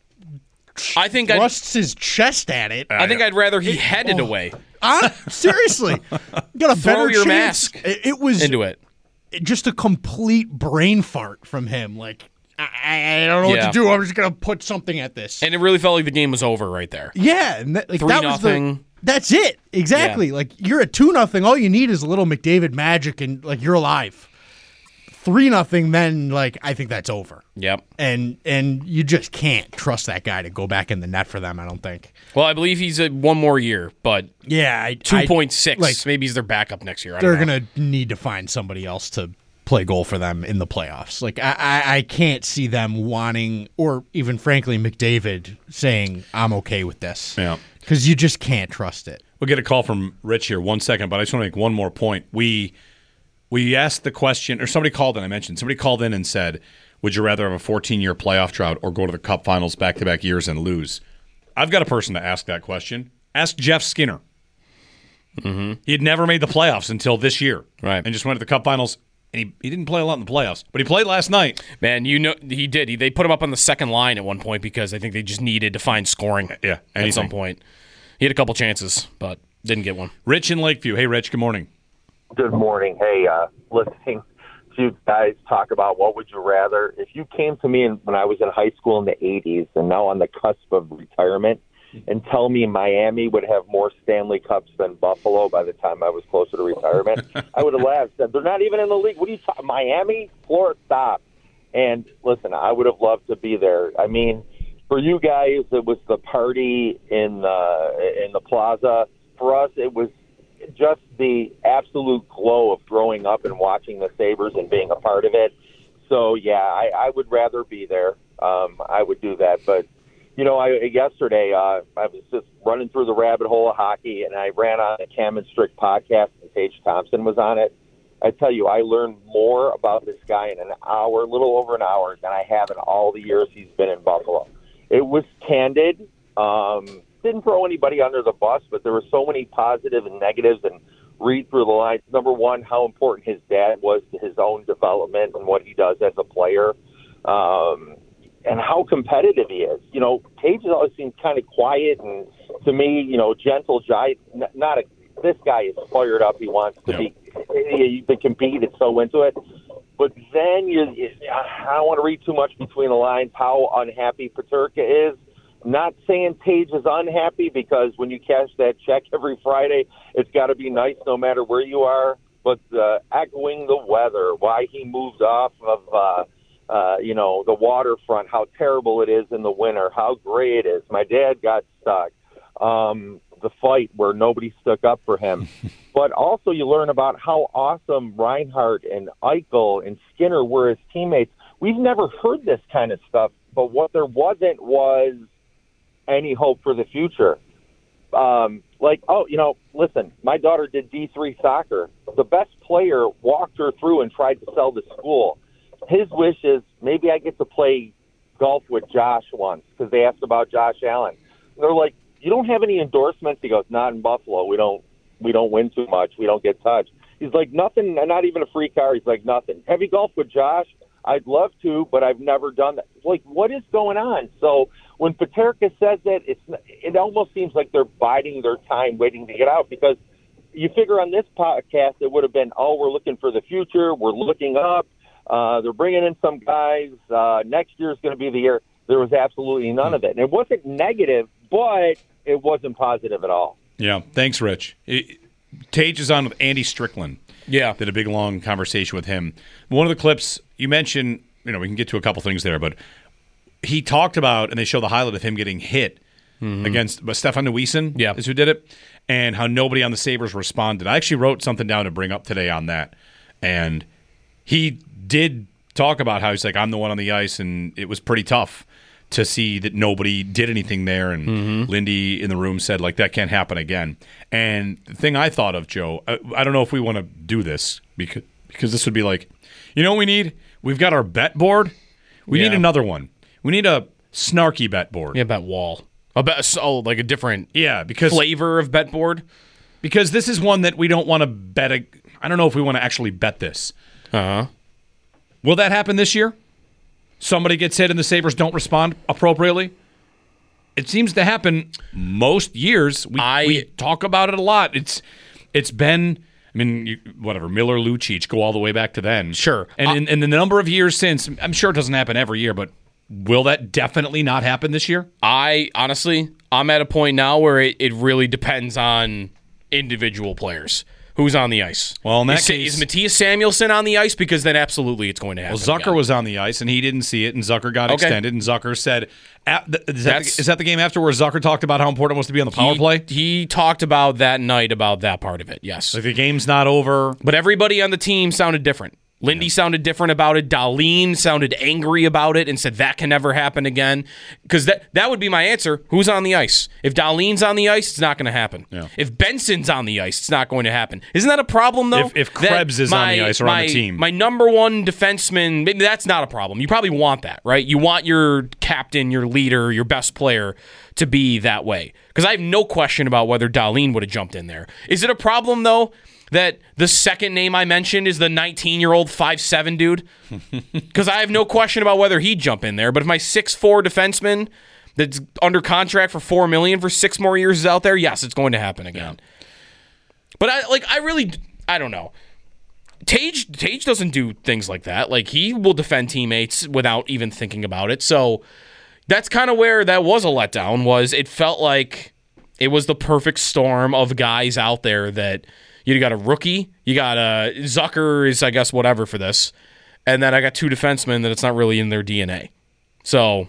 I think thrusts his chest at it. I think I'd rather he it, headed oh, away. Uh, seriously, got a Throw better your chance. mask It, it was into it. Just a complete brain fart from him. Like, I, I don't know Yeah. what to do. I'm just gonna put something at this. And it really felt like the game was over right there. Yeah, and that, like Three that was nothing. the. That's it exactly. Yeah. Like, you're at two nothing. All you need is a little McDavid magic, and like you're alive. Three nothing, then like I think that's over. Yep. And and you just can't trust that guy to go back in the net for them. I don't think. Well, I believe he's a one more year, but yeah, I, two point six. like, Maybe he's their backup next year. I They're don't know. gonna need to find somebody else to play goal for them in the playoffs. Like I, I, I can't see them wanting, or even frankly McDavid saying, "I'm okay with this." Yeah, because you just can't trust it. We'll get a call from Rich here one second, but I just want to make one more point. We we asked the question, or somebody called in. I mentioned somebody called in and said, "Would you rather have a fourteen-year playoff drought or go to the Cup Finals back-to-back years and lose?" I've got a person to ask that question. Ask Jeff Skinner. Mm-hmm. He had never made the playoffs until this year, right? And just went to the Cup Finals. And he, he didn't play a lot in the playoffs, but he played last night. Man, you know he did. He, they put him up on the second line at one point because I think they just needed to find scoring. Yeah, anything. At some point. He had a couple chances, but didn't get one. Rich in Lakeview. Hey, Rich. Good morning. Good morning. Hey, uh, listening to you guys talk about what would you rather. If you came to me in, when I was in high school in the eighties and now on the cusp of retirement, and tell me Miami would have more Stanley Cups than Buffalo by the time I was closer to retirement, I would have laughed. Said, they're not even in the league. What are you talking? Miami? Florida, stop. And listen, I would have loved to be there. I mean, for you guys, it was the party in the, in the plaza. For us, it was just the absolute glow of growing up and watching the Sabres and being a part of it. So, yeah, I, I would rather be there. Um, I would do that. But, you know, I, yesterday uh, I was just running through the rabbit hole of hockey, and I ran on the Cam and Strick podcast, and Tage Thompson was on it. I tell you, I learned more about this guy in an hour, a little over an hour, than I have in all the years he's been in Buffalo. It was candid. Um, didn't throw anybody under the bus, but there were so many positive and negatives, and read through the lines. Number one, how important his dad was to his own development and what he does as a player. Um And how competitive he is. You know, Tage has always seemed kind of quiet and, to me, you know, gentle. Giant. Not a. This guy is fired up. He wants to Yep. be. He can compete. It's so into it. But then you, you, I don't want to read too much between the lines. How unhappy Peterka is. I'm not saying Tage is unhappy, because when you cash that check every Friday, it's got to be nice no matter where you are. But uh, echoing the weather, why he moved off of. Uh, Uh, you know, the waterfront, how terrible it is in the winter, how gray it is. My dad got stuck. Um, the fight where nobody stuck up for him. But also you learn about how awesome Reinhart and Eichel and Skinner were as teammates. We've never heard this kind of stuff, but what there wasn't was any hope for the future. Um, like, oh, you know, listen, my daughter did D three soccer. The best player walked her through and tried to sell the school. His wish is maybe I get to play golf with Josh once because they asked about Josh Allen. They're like, you don't have any endorsements? He goes, not in Buffalo. We don't we don't win too much. We don't get touched. He's like, nothing, not even a free car. He's like, nothing. Have you golfed with Josh? I'd love to, but I've never done that. Like, what is going on? So when Peterka says that, it's it almost seems like they're biding their time, waiting to get out, because you figure on this podcast it would have been, oh, we're looking for the future, we're looking up, uh, they're bringing in some guys, uh, next year is going to be the year. There was absolutely none of it. And it wasn't negative, but it wasn't positive at all. Yeah, thanks, Rich. It, Tage is on with Andy Strickland. Yeah. Did a big, long conversation with him. One of the clips you mentioned, you know, we can get to a couple things there, but he talked about, and they show the highlight of him getting hit mm-hmm. against but Stefan Neuwiesen yeah. is who did it, and how nobody on the Sabres responded. I actually wrote something down to bring up today on that, and he did talk about how he's like, I'm the one on the ice, and it was pretty tough to see that nobody did anything there, and mm-hmm. Lindy in the room said, like, that can't happen again. And the thing I thought of, Joe, I, I don't know if we want to do this, because because this would be like, you know what we need? We've got our bet board. We Yeah. need another one. We need a snarky bet board. Yeah, bet wall. A bet, oh, like a different yeah, because flavor of bet board? Because this is one that we don't want to bet. A, I don't know if we want to actually bet this. Uh-huh. Will that happen this year? Somebody gets hit and the Sabres don't respond appropriately? It seems to happen most years. We, I, we talk about it a lot. It's It's been, I mean, you, whatever, Miller, Lucic, go all the way back to then. Sure. And uh, in, in the number of years since, I'm sure it doesn't happen every year, but will that definitely not happen this year? I, honestly, I'm at a point now where it, it really depends on individual players. Who's on the ice? Well, in that is, case, is Matthias Samuelsson on the ice? Because then absolutely it's going to happen. Well, Zucker again. was on the ice, and he didn't see it, and Zucker got Okay. extended, and Zucker said, at the, is, that the, is that the game after where Zucker talked about how important it was to be on the power he, play? He talked about that night about that part of it, yes. Like the game's not over. But everybody on the team sounded different. Lindy yeah. sounded different about it. Darlene sounded angry about it and said that can never happen again. Because that, that would be my answer. Who's on the ice? If Darlene's on the ice, it's not going to happen. Yeah. If Benson's on the ice, it's not going to happen. Isn't that a problem, though? If, if Krebs is my, on the ice or my, on the team. My number one defenseman, maybe that's not a problem. You probably want that, right? You want your captain, your leader, your best player to be that way. Because I have no question about whether Darlene would have jumped in there. Is it a problem, though, that the second name I mentioned is the nineteen-year-old five seven dude? Because I have no question about whether he'd jump in there. But if my six four defenseman that's under contract for four million dollars for six more years is out there, yes, it's going to happen again. Yeah. But I like I really I don't know. Tage Tage doesn't do things like that. Like, he will defend teammates without even thinking about it. So that's kind of where that was a letdown. Was it felt like it was the perfect storm of guys out there that. You got a rookie. You got a Zucker is, I guess, whatever for this. And then I got two defensemen that it's not really in their D N A. So,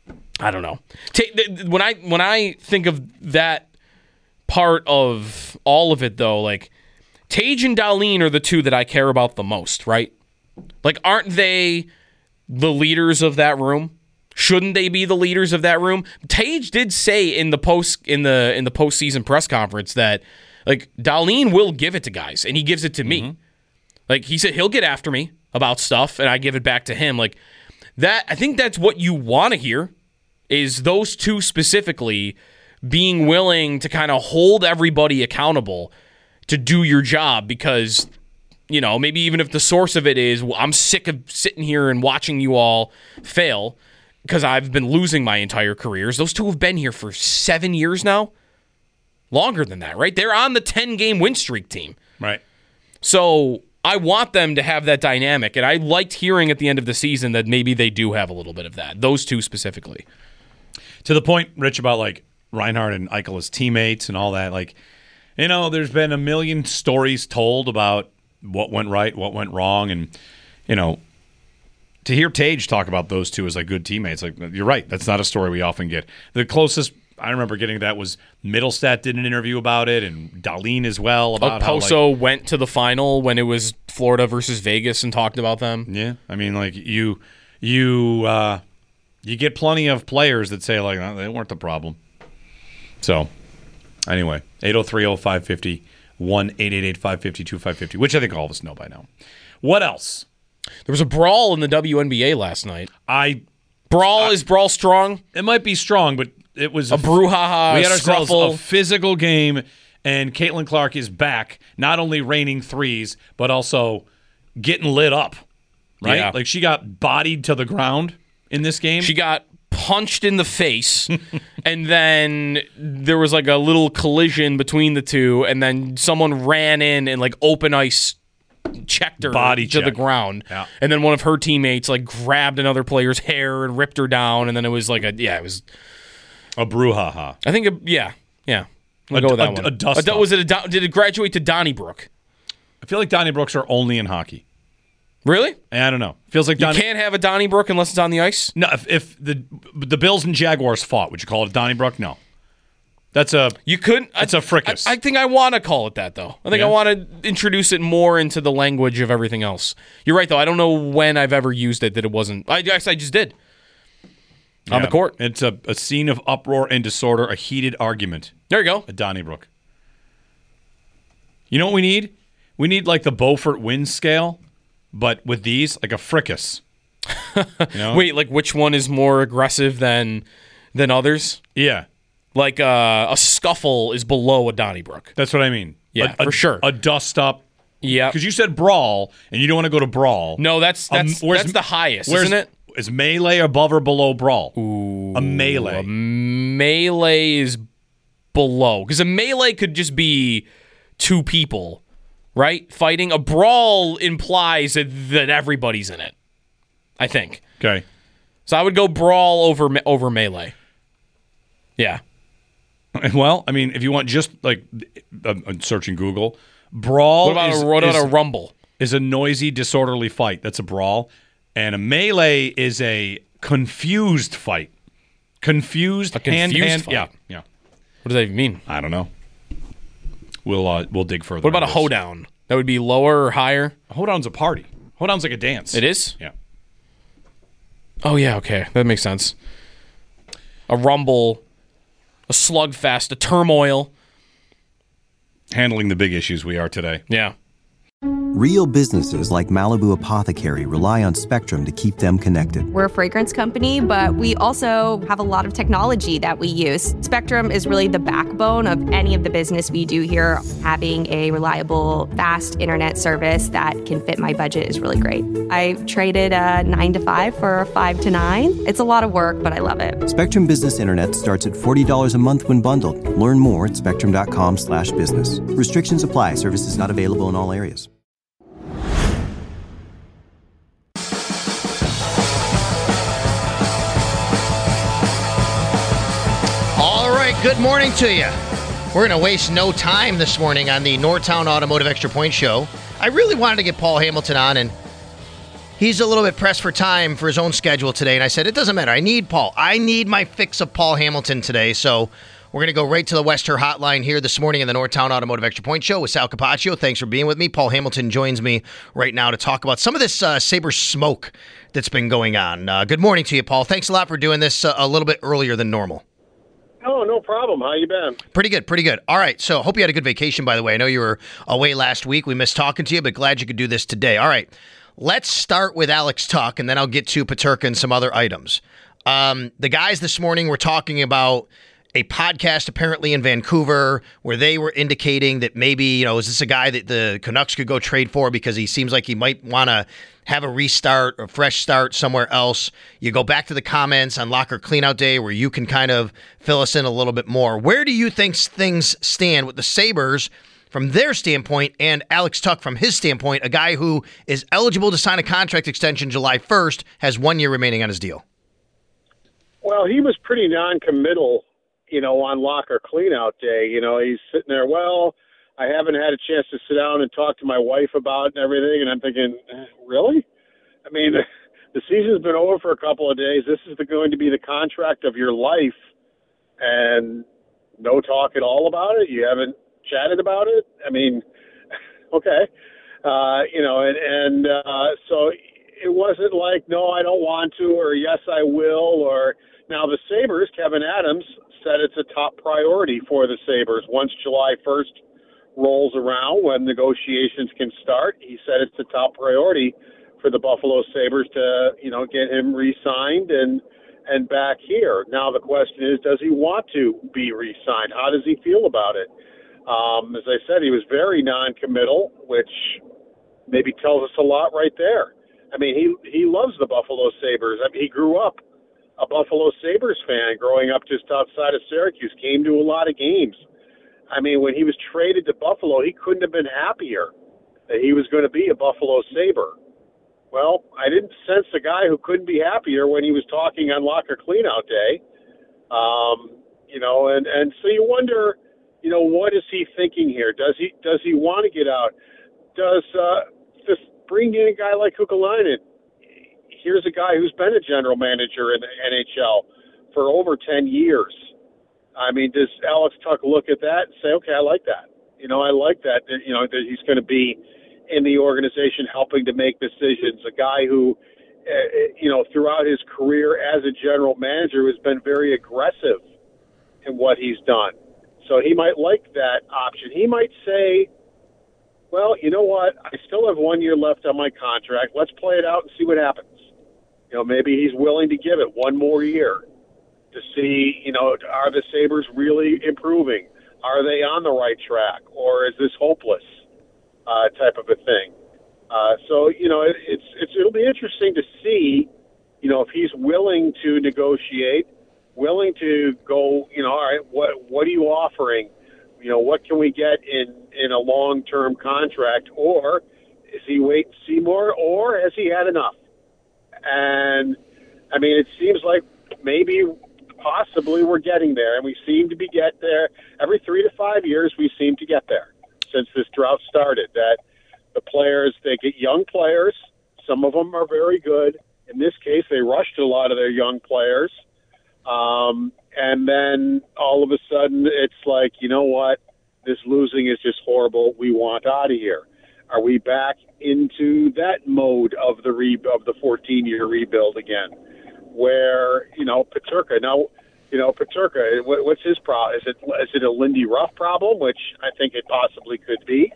I don't know. When I when I think of that part of all of it, though, like, Tage and Darlene are the two that I care about the most, right? Like, aren't they the leaders of that room? Shouldn't they be the leaders of that room? Tage did say in the post in the in the postseason press conference that, like, Darlene will give it to guys, and he gives it to me. Mm-hmm. Like, he said he'll get after me about stuff, and I give it back to him. Like, that, I think that's what you want to hear, is those two specifically being willing to kind of hold everybody accountable to do your job, because, you know, maybe even if the source of it is, well, I'm sick of sitting here and watching you all fail because I've been losing my entire careers. Those two have been here for seven years now. Longer than that, right? They're on the ten-game win streak team. Right. So I want them to have that dynamic, and I liked hearing at the end of the season that maybe they do have a little bit of that, those two specifically. To the point, Rich, about, like, Reinhart and Eichel as teammates and all that, like, you know, there's been a million stories told about what went right, what went wrong, and, you know, to hear Tage talk about those two as, like, good teammates, like, you're right, that's not a story we often get. The closest I remember getting that was Middlestat did an interview about it, and Darlene as well. About oh, how Poso like, went to the final when it was Florida versus Vegas and talked about them. Yeah, I mean, like you, you, uh, you get plenty of players that say like oh, they weren't the problem. So Anyway, eight oh three oh five five oh, one eight eight eight five five two five five oh, which I think all of us know by now. What else? There was a brawl in the W N B A last night. I Brawl I, is brawl strong? It might be strong, but it was a, a brouhaha. We had ourselves scruffle. a physical game, and Caitlin Clark is back, not only raining threes, but also getting lit up. Right? Yeah. Like she got bodied to the ground in this game. She got punched in the face, and then there was like a little collision between the two, and then someone ran in and like open ice checked her Body to check. the ground. Yeah. And then one of her teammates like grabbed another player's hair and ripped her down, and then it was like a yeah, it was a brouhaha. I think it, yeah, yeah. We'll A- go with that a- one. a dust do- up. was it a do- did it graduate to Donnybrook? I feel like Donnybrooks are only in hockey. Really? I don't know. Feels like You Donny- can't have a Donnybrook unless it's on the ice? No, if, if the the Bills and Jaguars fought, would you call it a Donnybrook? No. That's a You couldn't. That's a frickus. I, I think I want to call it that, though. I think Yeah? I want to introduce it more into the language of everything else. You're right, though. I don't know when I've ever used it that it wasn't. I guess I just did. On the Yeah. court. It's a, a scene of uproar and disorder, a heated argument. There you go. At Donnybrook. You know what we need? We need like the Beaufort wind scale, but with these, like a frickus. You know? Wait, like which one is more aggressive than than others? Yeah. Like uh, a scuffle is below a Donnybrook. That's what I mean. Yeah, A- a- for sure. A dust up. Yeah. Because you said brawl, and you don't want to go to brawl. No, that's that's Um, where's- that's the highest, where's- isn't it? Is melee above or below brawl? Ooh, a melee. A melee is below. Because a melee could just be two people, right? Fighting. A brawl implies that, that everybody's in it, I think. Okay. So I would go brawl over me- over melee. Yeah. Well, I mean, if you want just like uh, uh, searching Google, brawl What about, is, a, what about is, a rumble? is a noisy, disorderly fight. That's a brawl. And a melee is a confused fight. Confused, A confused hand, fight? hand. Yeah, yeah. What does that even mean? I don't know. We'll uh, we'll dig further. What about a on this. hoedown? That would be lower or higher? A hoedown's a party. Hoedown's like a dance. It is? Yeah. Oh, yeah, okay. That makes sense. A rumble, a slugfest, a turmoil. Handling the big issues we are today. Yeah. Real businesses like Malibu Apothecary rely on Spectrum to keep them connected. We're a fragrance company, but we also have a lot of technology that we use. Spectrum is really the backbone of any of the business we do here. Having a reliable, fast internet service that can fit my budget is really great. I traded a nine to five for a five to nine. It's a lot of work, but I love it. Spectrum Business Internet starts at forty dollars a month when bundled. Learn more at spectrum.com slash business. Restrictions apply. Services not available in all areas. All right, good morning to you. We're going to waste no time this morning on the Northtown Automotive Extra Point Show. I really wanted to get Paul Hamilton on, and he's a little bit pressed for time for his own schedule today. And I said, it doesn't matter. I need Paul. I need my fix of Paul Hamilton today. So we're going to go right to the Wester Hotline here this morning in the Northtown Automotive Extra Point Show with Sal Capaccio. Thanks for being with me. Paul Hamilton joins me right now to talk about some of this uh, Sabre smoke that's been going on. Uh, good morning to you, Paul. Thanks a lot for doing this uh, a little bit earlier than normal. Oh, no problem. How you been? Pretty good, pretty good. All right, so hope you had a good vacation, by the way. I know you were away last week. We missed talking to you, but glad you could do this today. All right, let's start with Alex Tuch, and then I'll get to Peterka and some other items. Um, the guys this morning were talking about a podcast apparently in Vancouver where they were indicating that maybe, you know, is this a guy that the Canucks could go trade for because he seems like he might want to have a restart or fresh start somewhere else. You go back to the comments on Locker Cleanout Day where you can kind of fill us in a little bit more. Where do you think things stand with the Sabres from their standpoint and Alex Tuch from his standpoint, a guy who is eligible to sign a contract extension July first, has one year remaining on his deal? Well, he was pretty non-committal, you know, on Locker Cleanout Day. You know, he's sitting there, well, I haven't had a chance to sit down and talk to my wife about it and everything. And I'm thinking, really? I mean, the season's been over for a couple of days. This is the, going to be the contract of your life. And no talk at all about it? You haven't chatted about it? I mean, okay. Uh, you know, and, and uh, so it wasn't like, no, I don't want to, or yes, I will, or, Now, the Sabres, Kevin Adams said it's a top priority for the Sabres. Once July first rolls around, when negotiations can start, he said it's a top priority for the Buffalo Sabres to, you know, get him re-signed and and back here. Now the question is, does he want to be re-signed? How does he feel about it? Um, as I said, he was very non-committal, which maybe tells us a lot right there. I mean, he he loves the Buffalo Sabres. I mean, he grew up a Buffalo Sabres fan, growing up just outside of Syracuse, came to a lot of games. I mean, when he was traded to Buffalo, he couldn't have been happier that he was going to be a Buffalo Sabre. Well, I didn't sense a guy who couldn't be happier when he was talking on Locker Cleanout Day. Um, you know, and, and so you wonder, you know, what is he thinking here? Does he does he want to get out? Does uh, just bring in a guy like Kukalainen? Here's a guy who's been a general manager in the N H L for over ten years. I mean, does Alex Tuch look at that and say, okay, I like that. You know, I like that, you know, that he's going to be in the organization helping to make decisions, a guy who, uh, you know, throughout his career as a general manager has been very aggressive in what he's done. So he might like that option. He might say, well, you know what, I still have one year left on my contract. Let's play it out and see what happens. You know, maybe he's willing to give it one more year to see, you know, are the Sabres really improving? Are they on the right track? Or is this hopeless? Uh, type of a thing. Uh, so, you know, it, it's, it's, it'll be interesting to see, you know, if he's willing to negotiate, willing to go, you know, all right, what, what are you offering? You know, what can we get in, in a long-term contract? Or is he wait and see more, or has he had enough? And, I mean, it seems like maybe possibly we're getting there, and we seem to be get there. Every three to five years, we seem to get there. Since this drought started, that the players, they get young players. Some of them are very good. In this case, they rushed a lot of their young players. Um, and then all of a sudden, it's like, you know what? This losing is just horrible. We want out of here. Are we back into that mode of the re- of the fourteen-year rebuild again? Where, you know, Peterka, now, You know, Peterka, what's his problem? Is it is it a Lindy Ruff problem, which I think it possibly could be?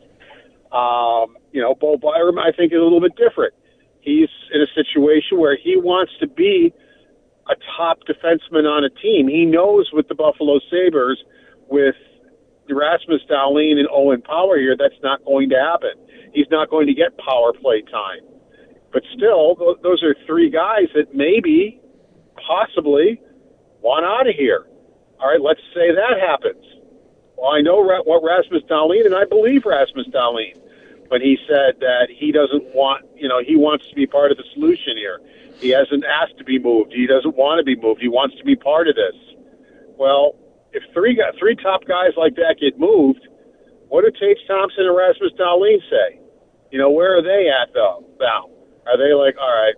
Um, you know, Bo Byram, I think, is a little bit different. He's in a situation where he wants to be a top defenseman on a team. He knows with the Buffalo Sabres, with Rasmus Dahlin and Owen Power here, that's not going to happen. He's not going to get power play time. But still, those are three guys that maybe, possibly, want out of here. All right, let's say that happens. Well, I know what Rasmus Dahlin, and I believe Rasmus Dahlin, when he said that he doesn't want, you know, he wants to be part of the solution here. He hasn't asked to be moved. He doesn't want to be moved. He wants to be part of this. Well, if three three top guys like that get moved, what do Tage Thompson and Rasmus Dahlin say? You know, where are they at, though, now? Are they like, all right,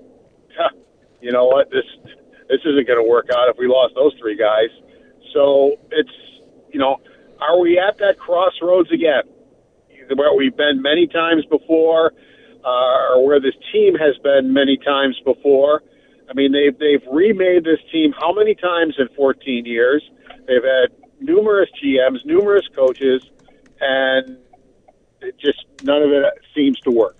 you know what, this this isn't going to work out if we lost those three guys. So it's, you know, are we at that crossroads again, where we've been many times before, uh, or where this team has been many times before? I mean, they've, they've remade this team how many times in fourteen years? They've had numerous G Ms, numerous coaches, and it just none of it seems to work.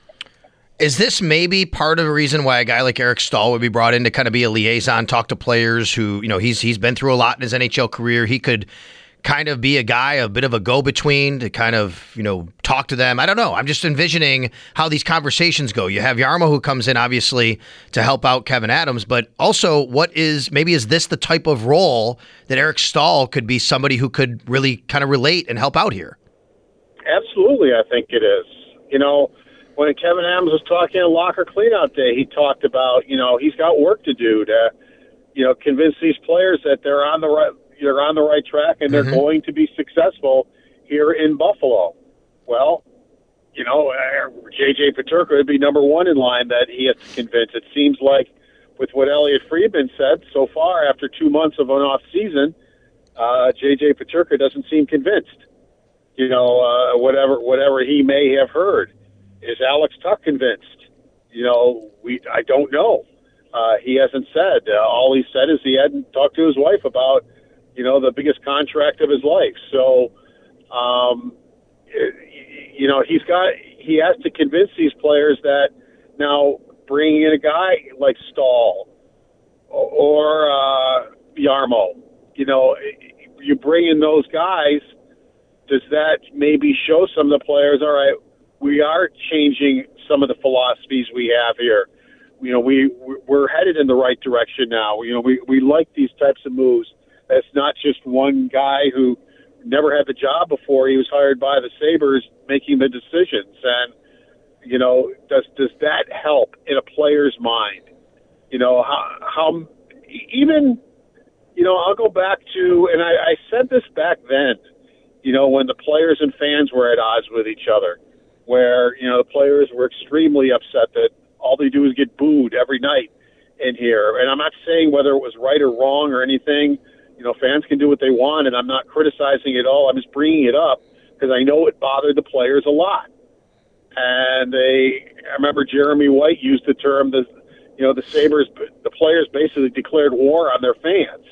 Is this maybe part of the reason why a guy like Eric Staal would be brought in to kind of be a liaison, talk to players who, you know, he's he's been through a lot in his N H L career. He could kind of be a guy, a bit of a go-between to kind of, you know, talk to them. I don't know. I'm just envisioning how these conversations go. You have Jarmo who comes in, obviously, to help out Kevin Adams, but also what is, maybe is this the type of role that Eric Staal could be somebody who could really kind of relate and help out here? Absolutely, I think it is. You know, when Kevin Adams was talking on Locker Cleanout Day, he talked about, you know, he's got work to do to, you know, convince these players that they're on the right, they're on the right track and they're mm-hmm. going to be successful here in Buffalo. Well, you know, J J Peterka would be number one in line that he has to convince. It seems like with what Elliot Friedman said so far after two months of an off season, uh, J J Peterka doesn't seem convinced. You know, uh, whatever whatever he may have heard. Is Alex Tuch convinced? You know, we I don't know. uh, he hasn't said. Uh, all he said is he hadn't talked to his wife about, you know, the biggest contract of his life. So, um, you know, he's got he has to convince these players that now bringing in a guy like Stahl or uh, Yarmo, you know, you bring in those guys. Does that maybe show some of the players, all right, we are changing some of the philosophies we have here. You know, we, we're headed in the right direction now. You know, we, we like these types of moves. That's not just one guy who never had the job before. He was hired by the Sabres making the decisions. And, you know, does does that help in a player's mind? You know, how, how even, you know, I'll go back to, and I, I said this back then, you know, when the players and fans were at odds with each other, where, you know, the players were extremely upset that all they do is get booed every night in here. And I'm not saying whether it was right or wrong or anything. You know, fans can do what they want, and I'm not criticizing it at all. I'm just bringing it up because I know it bothered the players a lot. And they, I remember Jeremy White used the term that, you know, the Sabres, the players basically declared war on their fans.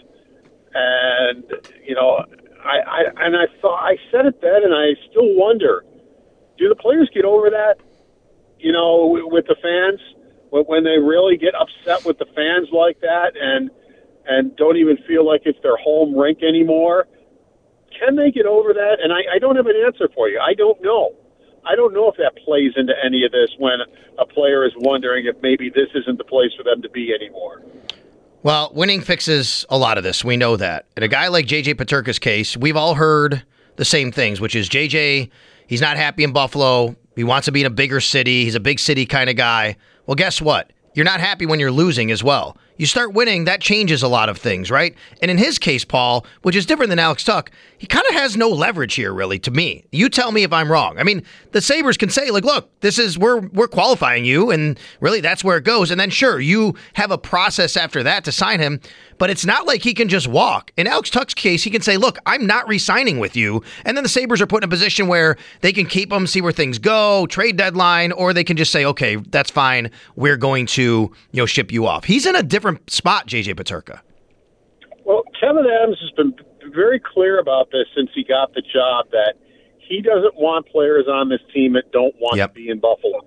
And, you know, I, I and I thought I said it then, and I still wonder: do the players get over that? You know, with the fans, when they really get upset with the fans like that, and and don't even feel like it's their home rink anymore. Can they get over that? And I, I don't have an answer for you. I don't know. I don't know if that plays into any of this when a player is wondering if maybe this isn't the place for them to be anymore. Well, winning fixes a lot of this. We know that. In a guy like J J Peterka's case, we've all heard the same things, which is J J, he's not happy in Buffalo. He wants to be in a bigger city. He's a big city kind of guy. Well, guess what? You're not happy when you're losing as well. You start winning, that changes a lot of things, right? And in his case, Paul, which is different than Alex Tuch, he kind of has no leverage here, really, to me. You tell me if I'm wrong. I mean, the Sabres can say, like, look, this is, we're we're qualifying you, and really that's where it goes. And then, sure, you have a process after that to sign him, but it's not like he can just walk. In Alex Tuch's case, he can say, look, I'm not re-signing with you. And then the Sabres are put in a position where they can keep him, see where things go, trade deadline, or they can just say, okay, that's fine. We're going to, you know, ship you off. He's in a different spot, J J Peterka. Well, Kevin Adams has been very clear about this since he got the job, that he doesn't want players on this team that don't want yep. to be in Buffalo.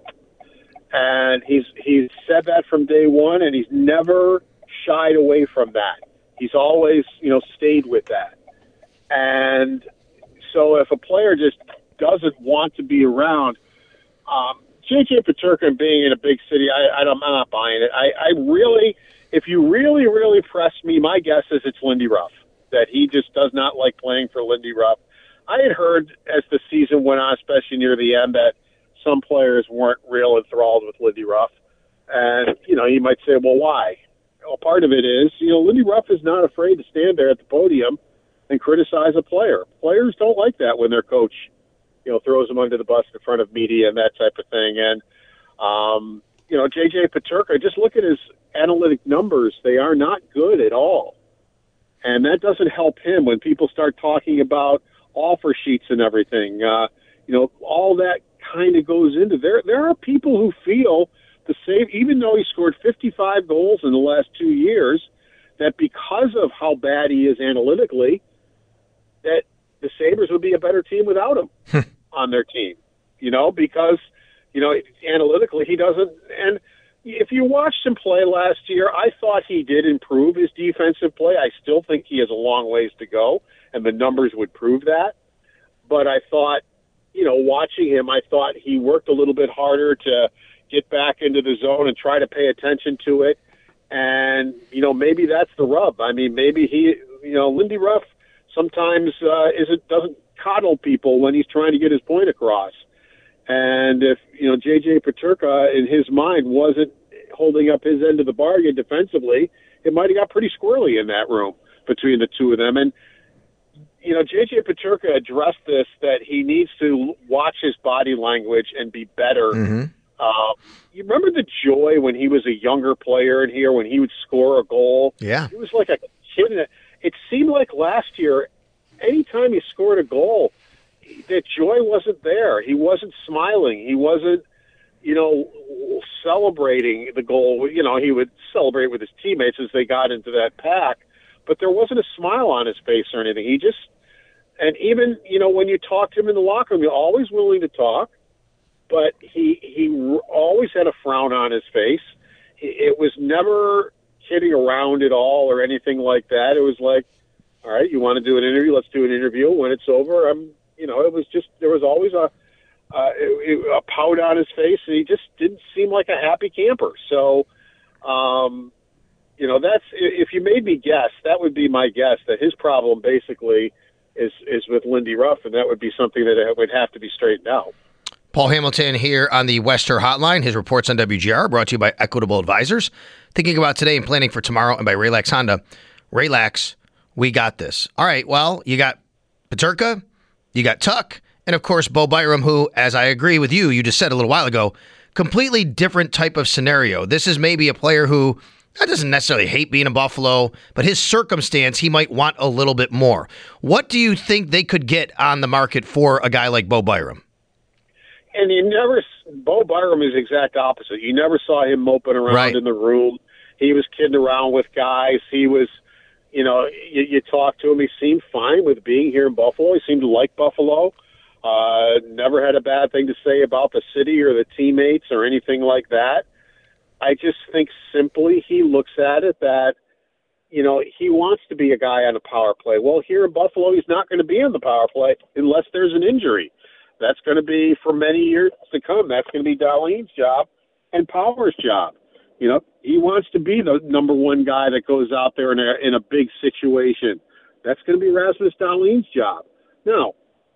And he's he's said that from day one, and he's never shied away from that. He's always, you know, stayed with that. And so if a player just doesn't want to be around, um, J J Peterka being in a big city, I, I, I'm not buying it. I, I really, if you really, really press me, my guess is it's Lindy Ruff, that he just does not like playing for Lindy Ruff. I had heard as the season went on, especially near the end, that some players weren't real enthralled with Lindy Ruff. And, you know, you might say, well, why? Well, part of it is, you know, Lindy Ruff is not afraid to stand there at the podium and criticize a player. Players don't like that when their coach, you know, throws them under the bus in front of media and that type of thing. And, um, you know, J J Peterka, just look at his analytic numbers. They are not good at all. And that doesn't help him when people start talking about offer sheets and everything. Uh, you know, all that kind of goes into there. There are people who feel the same, even though he scored fifty-five goals in the last two years, that because of how bad he is analytically, that the Sabres would be a better team without him on their team. You know, because, you know, analytically he doesn't. And if you watched him play last year, I thought he did improve his defensive play. I still think he has a long ways to go, and the numbers would prove that. But I thought, you know, watching him, I thought he worked a little bit harder to get back into the zone and try to pay attention to it. And, you know, maybe that's the rub. I mean, maybe he, you know, Lindy Ruff sometimes uh, isn't, doesn't coddle people when he's trying to get his point across. And if, you know, J J Peterka in his mind wasn't holding up his end of the bargain defensively, it might have got pretty squirrely in that room between the two of them. And, you know, J J Peterka addressed this, that he needs to watch his body language and be better. Mm-hmm. Uh, you remember the joy when he was a younger player in here, when he would score a goal? Yeah. He was like a kid. In a, it seemed like last year, anytime he scored a goal, that joy wasn't there. He wasn't smiling. He wasn't, you know, celebrating the goal. You know, he would celebrate with his teammates as they got into that pack, but there wasn't a smile on his face or anything. He just, and even, you know, when you talk to him in the locker room, you're always willing to talk, but he he always had a frown on his face. It was never kidding around at all or anything like that. It was like, all right, you want to do an interview? Let's do an interview. When it's over, I'm, you know, it was just, there was always a, uh, a pout on his face, and he just didn't seem like a happy camper. So, um, you know, that's, if you made me guess, that would be my guess, that his problem basically is, is with Lindy Ruff, and that would be something that would have to be straightened out. Paul Hamilton here on the Wester Hotline. His reports on W G R are brought to you by Equitable Advisors. Thinking about today and planning for tomorrow, and by Raylax Honda. Raylax, we got this. All right, well, you got Peterka, you got Tuck, and of course Bo Byram, who, as I agree with you, you just said a little while ago, completely different type of scenario. This is maybe a player who doesn't necessarily hate being in Buffalo, but his circumstance, he might want a little bit more. What do you think they could get on the market for a guy like Bo Byram? And you never, Bo Byram is the exact opposite. You never saw him moping around right. in the room. He was kidding around with guys. He was, you know, you, you talk to him. He seemed fine with being here in Buffalo. He seemed to like Buffalo. Uh, never had a bad thing to say about the city or the teammates or anything like that. I just think simply he looks at it that, you know, he wants to be a guy on a power play. Well, here in Buffalo, he's not going to be on the power play unless there's an injury. That's going to be, for many years to come, that's going to be Dahlin's job and Power's job. You know, he wants to be the number one guy that goes out there in a, in a big situation. That's going to be Rasmus Dahlin's job. Now,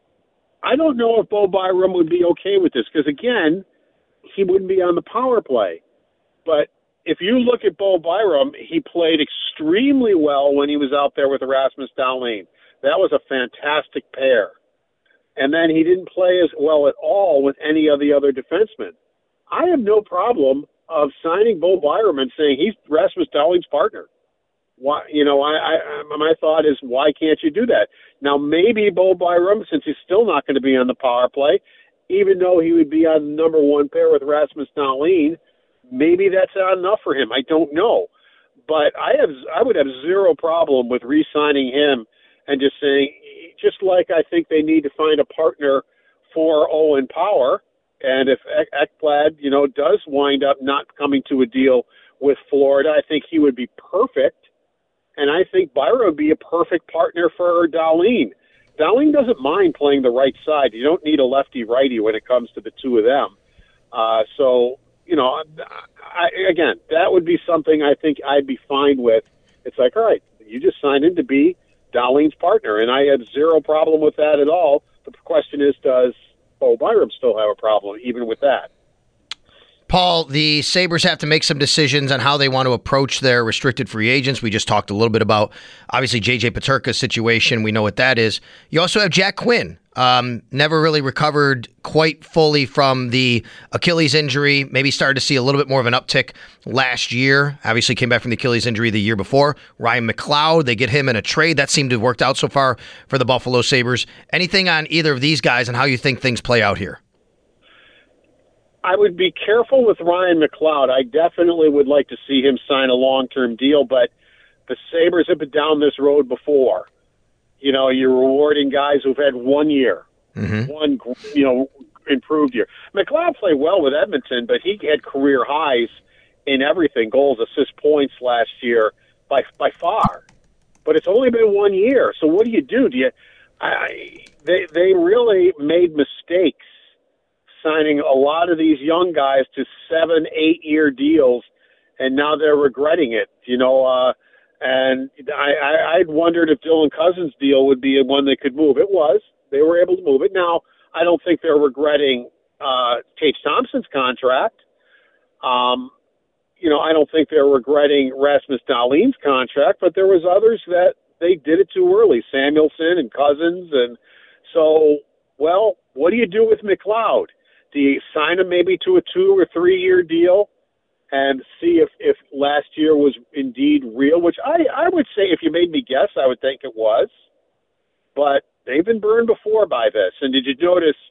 I don't know if Bo Byram would be okay with this because, again, he wouldn't be on the power play. But if you look at Bo Byram, he played extremely well when he was out there with Rasmus Dahlin. That was a fantastic pair. And then he didn't play as well at all with any of the other defensemen. I have no problem of signing Bo Byram and saying he's Rasmus Dahlin's partner. Why, you know, I, I my thought is, why can't you do that? Now, maybe Bo Byram, since he's still not going to be on the power play, even though he would be on number one pair with Rasmus Dahlin, maybe that's not enough for him. I don't know. But I have, I would have zero problem with re-signing him and just saying, just like I think they need to find a partner for Owen Power, and if Ekblad, you know, does wind up not coming to a deal with Florida, I think he would be perfect, and I think Byram would be a perfect partner for Dahlin. Dahlin doesn't mind playing the right side. You don't need a lefty-righty when it comes to the two of them. Uh, so, you know, I, again, that would be something I think I'd be fine with. It's like, all right, you just signed in to be Dahlin's partner, and I had zero problem with that at all. The question is, does Bo Byram still have a problem even with that? Paul, the Sabres have to make some decisions on how they want to approach their restricted free agents. We just talked a little bit about, obviously, J J Peterka's situation. We know what that is. You also have Jack Quinn. Um, never really recovered quite fully from the Achilles injury. Maybe started to see a little bit more of an uptick last year. Obviously came back from the Achilles injury the year before. Ryan McLeod, they get him in a trade. That seemed to have worked out so far for the Buffalo Sabres. Anything on either of these guys and how you think things play out here? I would be careful with Ryan McLeod. I definitely would like to see him sign a long-term deal, but the Sabres have been down this road before. You know, you're rewarding guys who've had one year, mm-hmm. one, you know, improved year. McLeod played well with Edmonton, but he had career highs in everything, goals, assists, points last year by by far. But it's only been one year, so what do you do? Do you? I, they they really made mistakes signing a lot of these young guys to seven, eight-year deals, and now they're regretting it. You know. Uh, And I, I, I'd wondered if Dylan Cousins' deal would be one they could move. It was. They were able to move it. Now, I don't think they're regretting uh, Tage Thompson's contract. Um, you know, I don't think they're regretting Rasmus Dahlin's contract, but there was others that they did it too early, Samuelson and Cousins. And so, well, what do you do with McLeod? Do you sign him maybe to a two- or three-year deal and see if, if last year was indeed real, which I, I would say, if you made me guess, I would think it was. But they've been burned before by this. And did you notice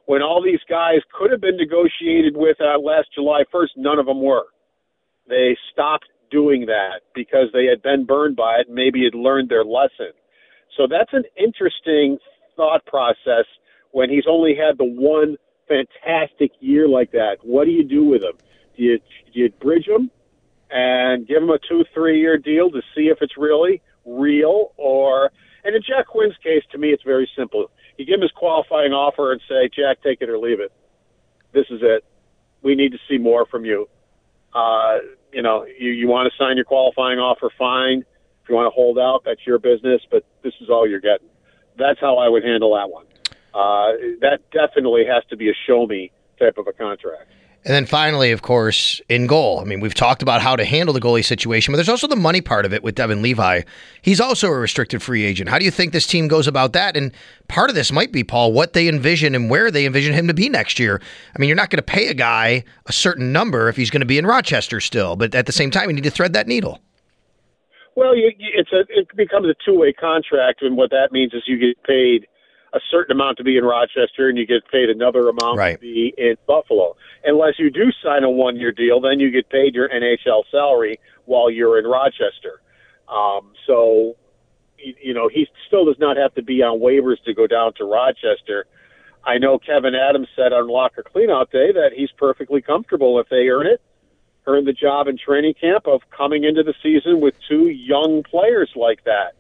when all these guys could have been negotiated with uh, last July first, none of them were. They stopped doing that because they had been burned by it and maybe had learned their lesson. So that's an interesting thought process when he's only had the one fantastic year like that. What do you do with him? Do you, do you bridge him and give him a two, three-year deal to see if it's really real? Or, and in Jack Quinn's case, to me, it's very simple. You give him his qualifying offer and say, Jack, take it or leave it. This is it. We need to see more from you. Uh, you know, you, you want to sign your qualifying offer, fine. If you want to hold out, that's your business, but this is all you're getting. That's how I would handle that one. Uh, that definitely has to be a show-me type of a contract. And then finally, of course, in goal. I mean, we've talked about how to handle the goalie situation, but there's also the money part of it with Devin Levi. He's also a restricted free agent. How do you think this team goes about that? And part of this might be, Paul, what they envision and where they envision him to be next year. I mean, you're not going to pay a guy a certain number if he's going to be in Rochester still, but at the same time, you need to thread that needle. Well, you, it's a, it becomes a two-way contract, and what that means is you get paid a certain amount to be in Rochester, and you get paid another amount right. to be in Buffalo. Unless you do sign a one-year deal, then you get paid your N H L salary while you're in Rochester. Um, so, you, you know, he still does not have to be on waivers to go down to Rochester. I know Kevin Adams said on Locker Cleanout Day that he's perfectly comfortable if they earn it, earn the job in training camp of coming into the season with two young players like that.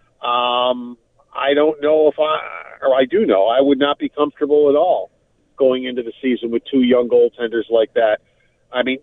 Um, I don't know if I, or I do know, I would not be comfortable at all going into the season with two young goaltenders like that. I mean,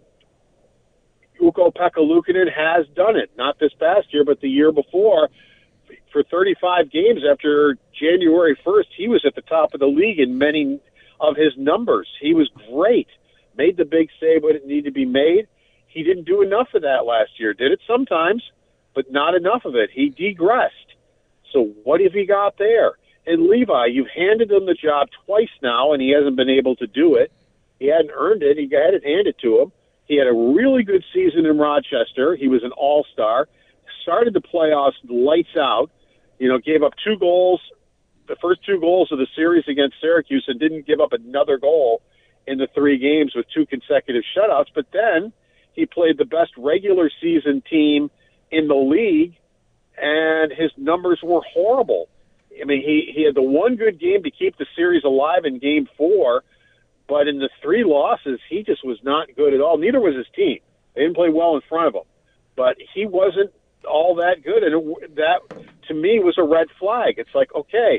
Ukko-Pekka Luukkonen has done it, not this past year, but the year before. For thirty-five games after January first, he was at the top of the league in many of his numbers. He was great, made the big save when it needed to be made. He didn't do enough of that last year. Did it sometimes, but not enough of it. He degressed. So what have you got there? And Levi, you've handed him the job twice now, and he hasn't been able to do it. He hadn't earned it. He had it handed to him. He had a really good season in Rochester. He was an all-star. Started the playoffs lights out. You know, gave up two goals, the first two goals of the series against Syracuse, and didn't give up another goal in the three games with two consecutive shutouts. But then he played the best regular season team in the league, and his numbers were horrible. I mean, he, he had the one good game to keep the series alive in game four, but in the three losses, he just was not good at all. Neither was his team. They didn't play well in front of him. But he wasn't all that good, and it, that, to me, was a red flag. It's like, okay,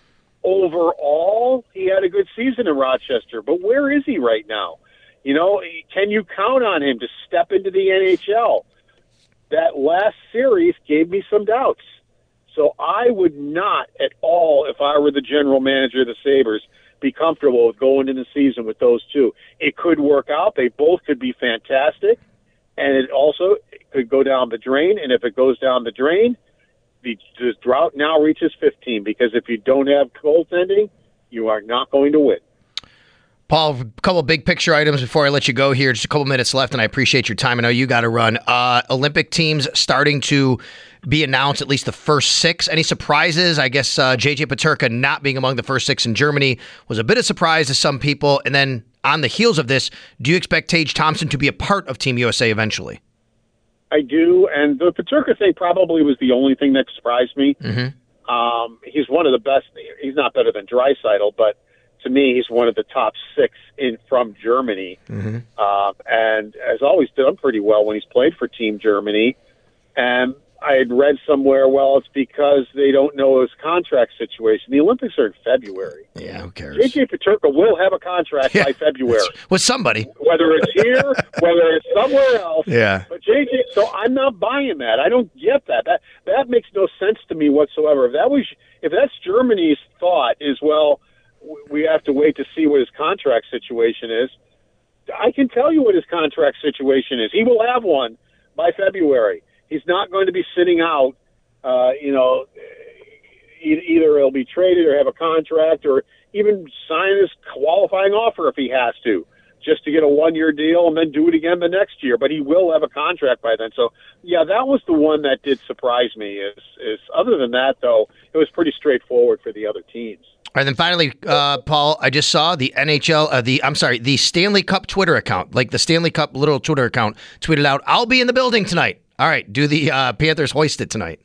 overall, he had a good season in Rochester, but where is he right now? You know, can you count on him to step into the N H L? That last series gave me some doubts. So I would not at all, if I were the general manager of the Sabres, be comfortable with going into the season with those two. It could work out. They both could be fantastic. And it also could go down the drain. And if it goes down the drain, the, the drought now reaches fifteen. Because if you don't have goaltending, you are not going to win. Paul, a couple of big picture items before I let you go here. Just a couple minutes left, and I appreciate your time. I know you got to run. Uh, Olympic teams starting to be announced, at least the first six. Any surprises? I guess uh, J J Peterka not being among the first six in Germany was a bit of surprise to some people. And then on the heels of this, do you expect Tage Thompson to be a part of Team U S A eventually? I do, and the Peterka thing probably was the only thing that surprised me. Mm-hmm. Um, he's one of the best. He's not better than Draisaitl, but to me, he's one of the top six in from Germany, mm-hmm. uh, and has always done pretty well when he's played for Team Germany. And I had read somewhere, well, it's because they don't know his contract situation. The Olympics are in February. Yeah, who cares? J J Peterka will have a contract yeah, by February. With somebody. Whether it's here, whether it's somewhere else. Yeah. But J J, so I'm not buying that. I don't get that. That that makes no sense to me whatsoever. If that was, if that's Germany's thought is, well, we have to wait to see what his contract situation is. I can tell you what his contract situation is. He will have one by February. He's not going to be sitting out, uh, you know, e- either he'll be traded or have a contract or even sign his qualifying offer if he has to, just to get a one-year deal and then do it again the next year. But he will have a contract by then. So, yeah, that was the one that did surprise me. Is, is other than that, though, it was pretty straightforward for the other teams. And then finally, uh, Paul, I just saw the N H L, uh, the I'm sorry, the Stanley Cup Twitter account, like the Stanley Cup little Twitter account, tweeted out, "I'll be in the building tonight." All right, do the uh, Panthers hoist it tonight?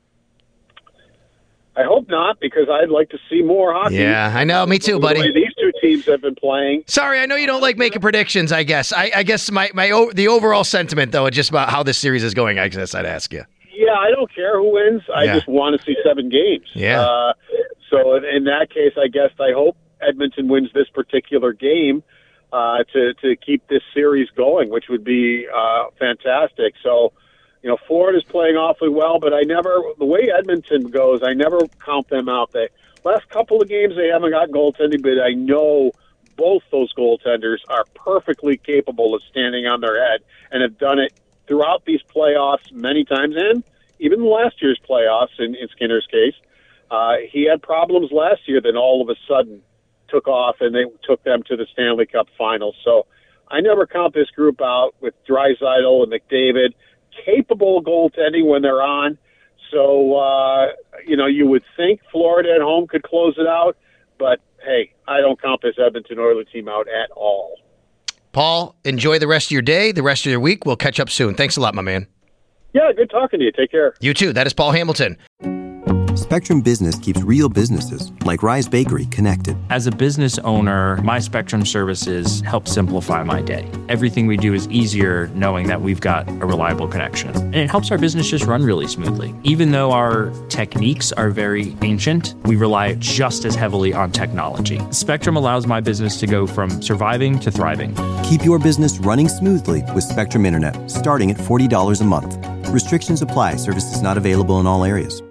I hope not, because I'd like to see more hockey. Yeah, I know. Me too, buddy. The way these two teams have been playing. Sorry, I know you don't like making predictions, I guess. I, I guess my, my o- the overall sentiment, though, just about how this series is going, I guess I'd ask you. Yeah, I don't care who wins. I Yeah. just want to see seven games. Yeah. Uh, so in, in that case, I guess I hope Edmonton wins this particular game uh, to, to keep this series going, which would be uh, fantastic. So, you know, Florida's playing awfully well, but I never, the way Edmonton goes, I never count them out. The last couple of games, they haven't got goaltending, but I know both those goaltenders are perfectly capable of standing on their head and have done it throughout these playoffs many times, and even last year's playoffs in, in Skinner's case. Uh, he had problems last year, then all of a sudden took off, and they took them to the Stanley Cup Finals. So I never count this group out with Draisaitl and McDavid, capable of goaltending when they're on. So, uh, you know, you would think Florida at home could close it out, but hey, I don't count this Edmonton Oilers team out at all. Paul, enjoy the rest of your day, the rest of your week. We'll catch up soon. Thanks a lot, my man. Yeah, good talking to you. Take care. You too. That is Paul Hamilton. Spectrum Business keeps real businesses, like Rise Bakery, connected. As a business owner, my Spectrum services help simplify my day. Everything we do is easier knowing that we've got a reliable connection. And it helps our business just run really smoothly. Even though our techniques are very ancient, we rely just as heavily on technology. Spectrum allows my business to go from surviving to thriving. Keep your business running smoothly with Spectrum Internet, starting at forty dollars a month. Restrictions apply. Services not available in all areas.